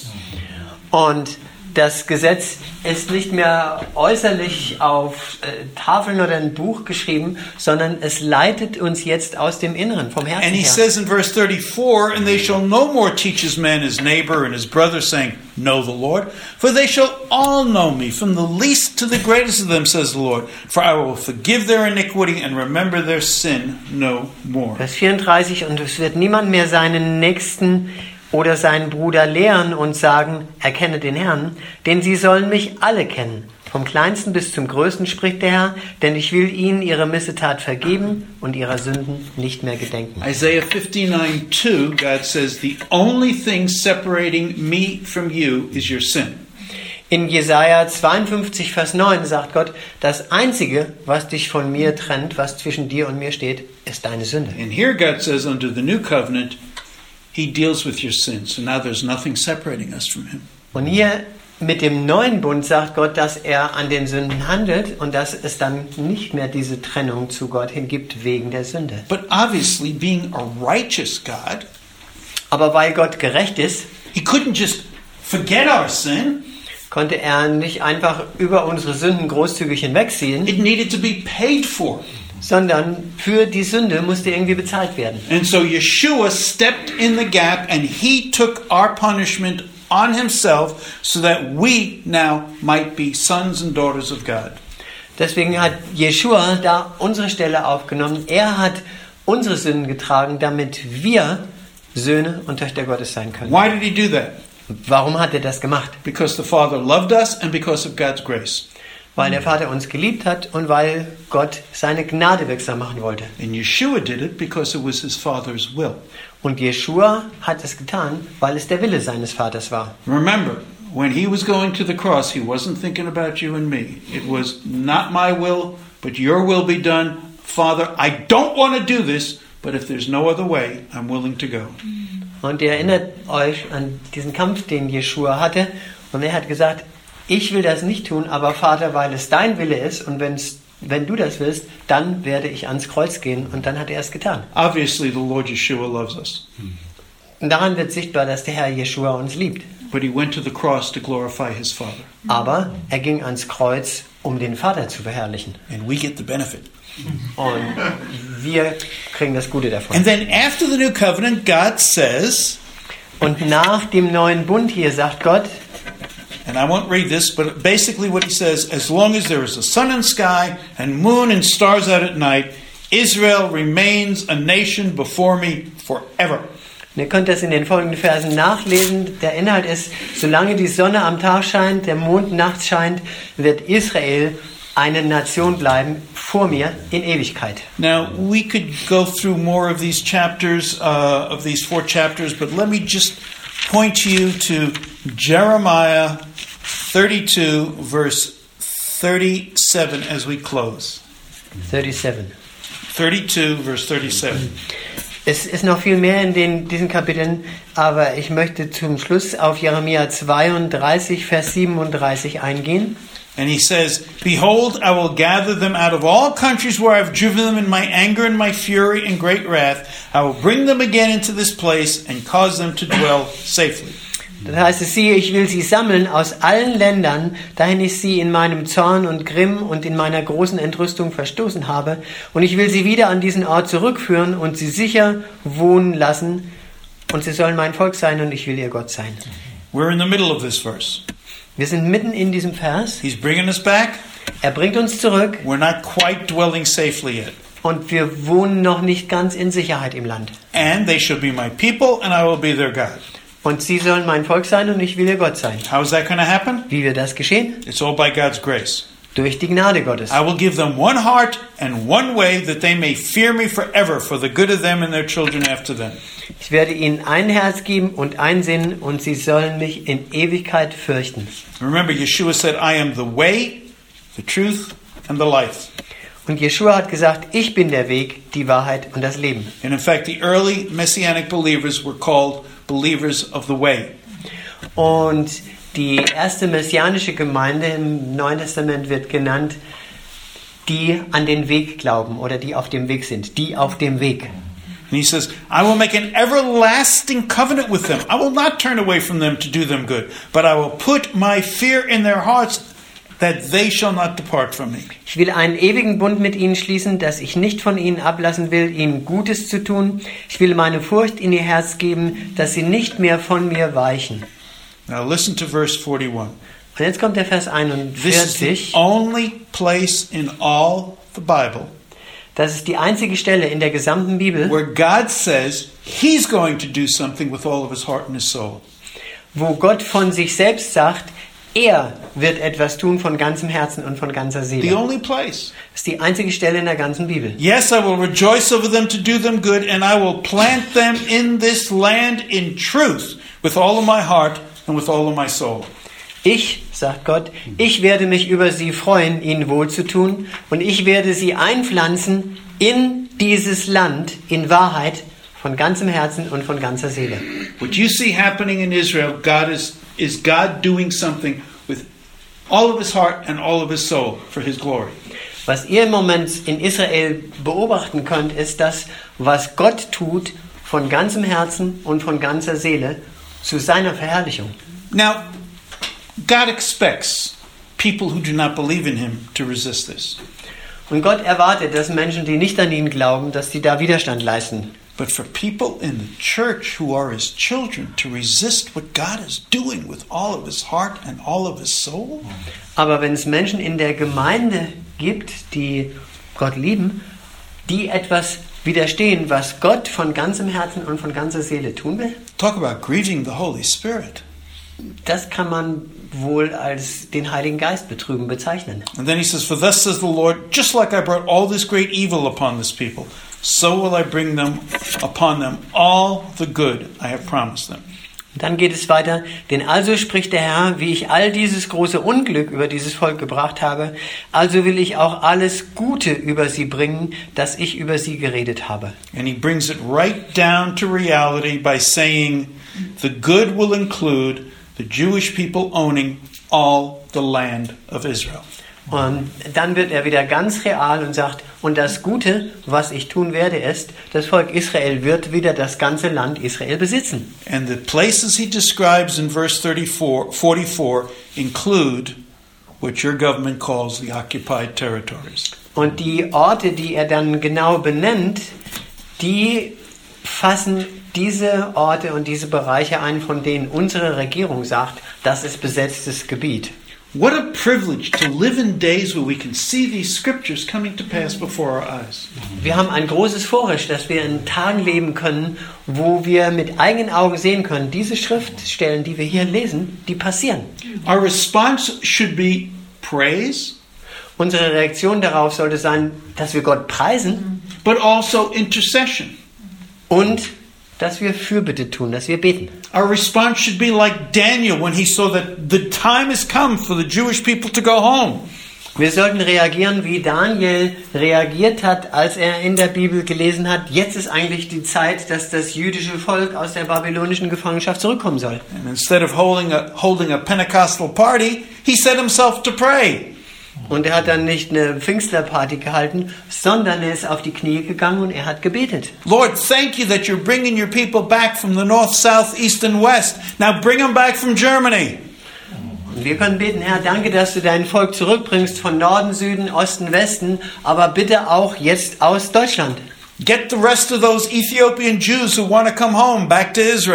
B: Und das Gesetz ist nicht mehr äußerlich auf äh, Tafeln oder ein Buch geschrieben, sondern es leitet uns jetzt aus dem Inneren, vom Herzen
A: And he
B: her.
A: says in verse thirty-four, and they shall no more teach his man his neighbor and his brother, saying, Know the Lord, for they shall all know me, from the least to the greatest of them, says the Lord. For I will forgive their iniquity and remember their sin no more.
B: Vers vierunddreißig, und es wird niemand mehr seinen Nächsten oder seinen Bruder lehren und sagen, erkenne den Herrn, denn sie sollen mich alle kennen. Vom Kleinsten bis zum Größten spricht der Herr, denn ich will ihnen ihre Missetat vergeben und ihrer Sünden nicht mehr gedenken.
A: Isaiah fifty-nine two, God says, the only thing separating me from you is your sin.
B: In Jesaja zweiundfünfzig, Vers neun sagt Gott, das Einzige, was dich von mir trennt, was zwischen dir und mir steht, ist deine Sünde.
A: And here God says, under the new covenant, He deals with your sin. So now there's nothing separating us from Him.
B: Und hier mit dem neuen Bund sagt Gott, dass er an den Sünden handelt und dass es dann nicht mehr diese Trennung zu Gott hin gibt wegen der Sünde.
A: But obviously, being a righteous God,
B: Aber weil Gott gerecht ist,
A: He couldn't just forget our sin.
B: konnte er nicht einfach über unsere Sünden großzügig hinwegsehen,
A: It needed to be paid for.
B: sondern für die Sünde musste irgendwie bezahlt werden.
A: And so Yeshua stepped in the gap and He took our punishment on Himself so that we now might be sons and daughters of God.
B: Deswegen hat Jeshua da unsere Stelle aufgenommen. Er hat unsere Sünden getragen, damit wir Söhne und Töchter Gottes sein können.
A: Why did He do that?
B: Warum hat er das gemacht?
A: Because the Father loved us and because of God's grace.
B: Weil der Vater uns geliebt hat und weil Gott seine Gnade wirksam machen wollte.
A: And Yeshua did it because it was His Father's will.
B: Und Jeshua hat es getan, weil es der Wille seines Vaters war.
A: Remember, when He was going to the cross, He wasn't thinking about you and me. It was not my will, but your will be done. Father, I don't want to do this, but if there's no other way, I'm willing to go.
B: Und ihr erinnert euch an diesen Kampf, den Jeshua hatte. Und er hat gesagt, ich will das nicht tun, aber Vater, weil es dein Wille ist und wenn's, wenn du das willst, dann werde ich ans Kreuz gehen. Und dann hat er es getan.
A: Obviously, the Lord Yeshua loves us.
B: Und daran wird sichtbar, dass der Herr Jeshua uns liebt.
A: But He went to the cross to glorify His Father.
B: Aber er ging ans Kreuz, um den Vater zu verherrlichen.
A: And we get the benefit.
B: Und wir kriegen das Gute davon.
A: And then after the new covenant, God says,
B: Und nach dem neuen Bund hier sagt Gott,
A: and I won't read this, but basically what He says, as long as there is a sun and sky and moon and stars out at night, Israel remains a nation before me forever.
B: Und ihr könnt das in den folgenden Versen nachlesen. Der Inhalt ist, solange die Sonne am Tag scheint, der Mond nachts scheint, wird Israel eine Nation bleiben vor mir in Ewigkeit.
A: Now, we could go through more of these chapters, uh, of these four chapters, but let me just point you to Jeremiah thirty-two, verse thirty-seven as we close.
B: siebenunddreißig.
A: thirty-two, verse thirty-seven.
B: Es ist noch viel mehr in den, diesen Kapiteln, aber ich möchte zum Schluss auf Jeremia zweiunddreißig, Vers siebenunddreißig eingehen.
A: And he says, Behold, I will gather them out of all countries where I have driven them in my anger and my fury and great wrath. I will bring them again into this place and cause them to dwell safely.
B: Das heißt es, siehe, ich will sie sammeln aus allen Ländern, dahin ich sie in meinem Zorn und Grimm und in meiner großen Entrüstung verstoßen habe. Und ich will sie wieder an diesen Ort zurückführen und sie sicher wohnen lassen. Und sie sollen mein Volk sein und ich will ihr Gott sein.
A: We're in the middle of this verse.
B: Wir sind mitten in diesem Vers.
A: He's bringing us back.
B: Er bringt uns zurück
A: We're not quite dwelling safely yet.
B: und wir wohnen noch nicht ganz in Sicherheit im Land.
A: And they shall be my people, and I will be their God.
B: Und sie sollen mein Volk sein und ich will ihr Gott sein.
A: How is that going to happen?
B: Wie wird das geschehen?
A: It's all by God's grace.
B: Durch die Gnade Gottes.
A: I will give them one heart and one way, that they may fear me forever for the good of them and their children after them.
B: Ich werde ihnen ein Herz geben und einen Sinn und sie sollen mich in Ewigkeit fürchten.
A: Remember, Yeshua said, I am the way, the truth, and the life.
B: Und Jeschua hat gesagt, ich bin der Weg, die Wahrheit und das Leben.
A: And in fact, the early Messianic believers were called believers of the way.
B: Und die erste messianische Gemeinde im Neuen Testament wird genannt, die an den Weg glauben oder die auf dem Weg sind, die auf dem Weg.
A: And he says, I will make an everlasting covenant with them. I will not turn away from them to do them good, but I will put my fear in their hearts, that they shall not depart from me.
B: Ich will einen ewigen Bund mit ihnen schließen, dass ich nicht von ihnen ablassen will, ihnen Gutes zu tun. Ich will meine Furcht in ihr Herz geben, dass sie nicht mehr von mir weichen.
A: Now listen to verse forty-one.
B: Und jetzt kommt der Vers
A: This is the
B: einundvierzig.
A: only place in all the Bible
B: Das ist die einzige Stelle in der gesamten Bibel,
A: where God says He's going to do something with all of His heart and His soul.
B: wo Gott von sich selbst sagt, er wird etwas tun von ganzem Herzen und von ganzer
A: The
B: Seele.
A: only place.
B: Das ist die einzige Stelle in der ganzen Bibel.
A: Yes, I will rejoice over them to do them good, and I will plant them in this land in truth with all of my heart and with all of my soul.
B: Ich, sagt Gott, ich werde mich über sie freuen, ihnen wohlzutun, und ich werde sie einpflanzen in dieses Land in Wahrheit von ganzem Herzen und von ganzer Seele.
A: What you see happening in Israel, God is, is God doing something with all of His heart and all of His soul for His glory.
B: Was ihr im Moment in Israel beobachten könnt, ist das, was Gott tut von ganzem Herzen und von ganzer Seele zu seiner Verherrlichung.
A: Now, God expects people who do not believe in Him to resist this.
B: Und Gott erwartet, dass Menschen, die nicht an ihn glauben, dass sie da Widerstand leisten.
A: But for people in the church who are His children to resist what God is doing with all of His heart and all of His soul,
B: Aber wenn es Menschen in der Gemeinde gibt, die Gott lieben, die etwas widerstehen, was Gott von ganzem Herzen und von ganzer Seele tun will,
A: talk about grieving the Holy Spirit.
B: das kann man wohl als den Heiligen Geist betrügen bezeichnen.
A: And then He says, for thus says the Lord, just like I brought all this great evil upon this people, so will I bring them upon them all the good I have promised them.
B: Und dann geht es weiter, denn also spricht der Herr, wie ich all dieses große Unglück über dieses Volk gebracht habe, also will ich auch alles Gute über sie bringen, das ich über sie geredet habe.
A: And He brings it right down to reality by saying, the good will include the Jewish people owning all the land of Israel.
B: Und dann wird er wieder ganz real und sagt, und das Gute, was ich tun werde, ist, das Volk Israel wird wieder das ganze Land Israel besitzen.
A: And the places He describes in verse thirty-four, forty-four include what your government calls the occupied territories.
B: Und die Orte, die er dann genau benennt, die fassen diese Orte und diese Bereiche ein, von denen unsere Regierung sagt, das ist besetztes Gebiet.
A: What a privilege to live in days where we can see these scriptures coming to pass before our eyes.
B: Wir haben ein großes Vorrecht, dass wir in Tagen leben können, wo wir mit eigenen Augen sehen können, diese Schriftstellen, die wir hier lesen, die passieren.
A: Our response should be praise,
B: Unsere Reaktion darauf sollte sein, dass wir Gott preisen
A: but also intercession.
B: und dass wir Fürbitte tun, dass wir beten.
A: Our response should be like Daniel when he saw that the time has come for the Jewish people to go home.
B: Wir sollten reagieren, wie Daniel reagiert hat, als er in der Bibel gelesen hat, jetzt ist eigentlich die Zeit, dass das jüdische Volk aus der babylonischen Gefangenschaft zurückkommen soll.
A: And instead of holding a, holding a Pentecostal party, he set himself to pray.
B: Und er hat dann nicht eine Pfingstlerparty gehalten, sondern er ist auf die Knie gegangen und er hat gebetet.
A: Lord, thank you that you're bringing your people back from the north, south, east, and west. Now bring them back from Germany.
B: Und wir können beten, Herr, danke, dass du dein Volk zurückbringst von Norden, Süden, Osten, Westen, aber bitte auch jetzt aus Deutschland.
A: Get the rest of those Ethiopian Jews who want to come home back to Israel.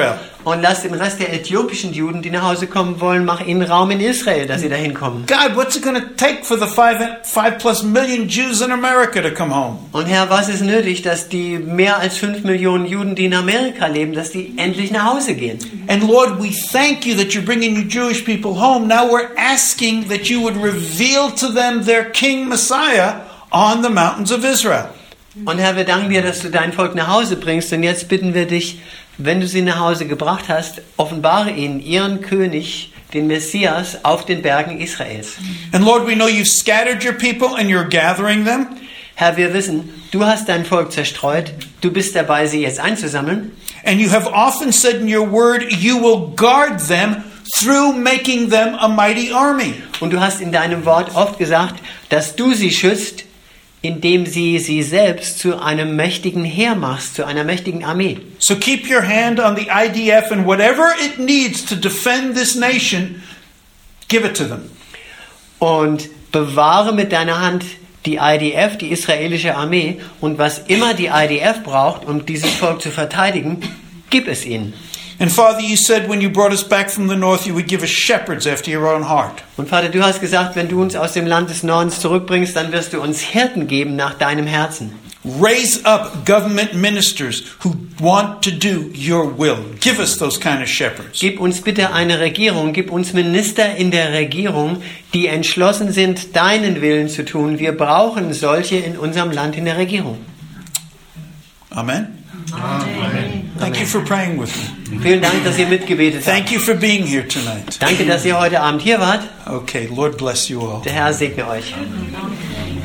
B: Und lass den Rest der äthiopischen Juden, die nach Hause kommen wollen, mach ihnen Raum in Israel, dass sie dahin kommen.
A: God, what's it going to take for the five, five plus million Jews in America to come home?
B: Und Herr, was ist nötig, dass die mehr als fünf Millionen Juden, die in Amerika leben, dass die endlich nach Hause gehen?
A: And Lord, we thank you that you're bringing your Jewish people home. Now we're asking that you would reveal to them their King Messiah on the mountains of Israel.
B: Und Herr, wir danken dir, dass du dein Volk nach Hause bringst. Und jetzt bitten wir dich, wenn du sie nach Hause gebracht hast, offenbare ihnen ihren König, den Messias, auf den Bergen Israels.
A: And Lord, we know you've scattered your people and you're gathering them.
B: Herr, wir wissen, du hast dein Volk zerstreut. Du bist dabei, sie jetzt einzusammeln.
A: And you have often said in your word, you will guard them through making them a mighty army.
B: Und du hast in deinem Wort oft gesagt, dass du sie schützt, indem sie sie selbst zu einem mächtigen Heer machst, zu einer mächtigen Armee.
A: So keep your hand on the I D F and whatever it needs to defend this nation, give it to them.
B: Und bewahre mit deiner Hand die I D F, die israelische Armee, und was immer die I D F braucht, um dieses Volk zu verteidigen, gib es ihnen.
A: And Father, you said when you brought us back from the north, you would give us shepherds after your own heart.
B: Und Vater, du hast gesagt, wenn du uns aus dem Land des Nordens zurückbringst, dann wirst du uns Hirten geben nach deinem Herzen.
A: Raise up government ministers who want to do your will. Give us those kind of shepherds.
B: Gib uns bitte eine Regierung, gib uns Minister in der Regierung, die entschlossen sind, deinen Willen zu tun. Wir brauchen solche in unserem Land in der Regierung.
A: Amen.
B: Amen.
A: Thank you for praying with me.
B: Vielen Dank, dass ihr mitgebetet
A: Thank
B: habt.
A: you for being here tonight.
B: Danke, dass ihr heute Abend hier wart.
A: Okay, Lord bless you all.
B: Der Herr segne euch.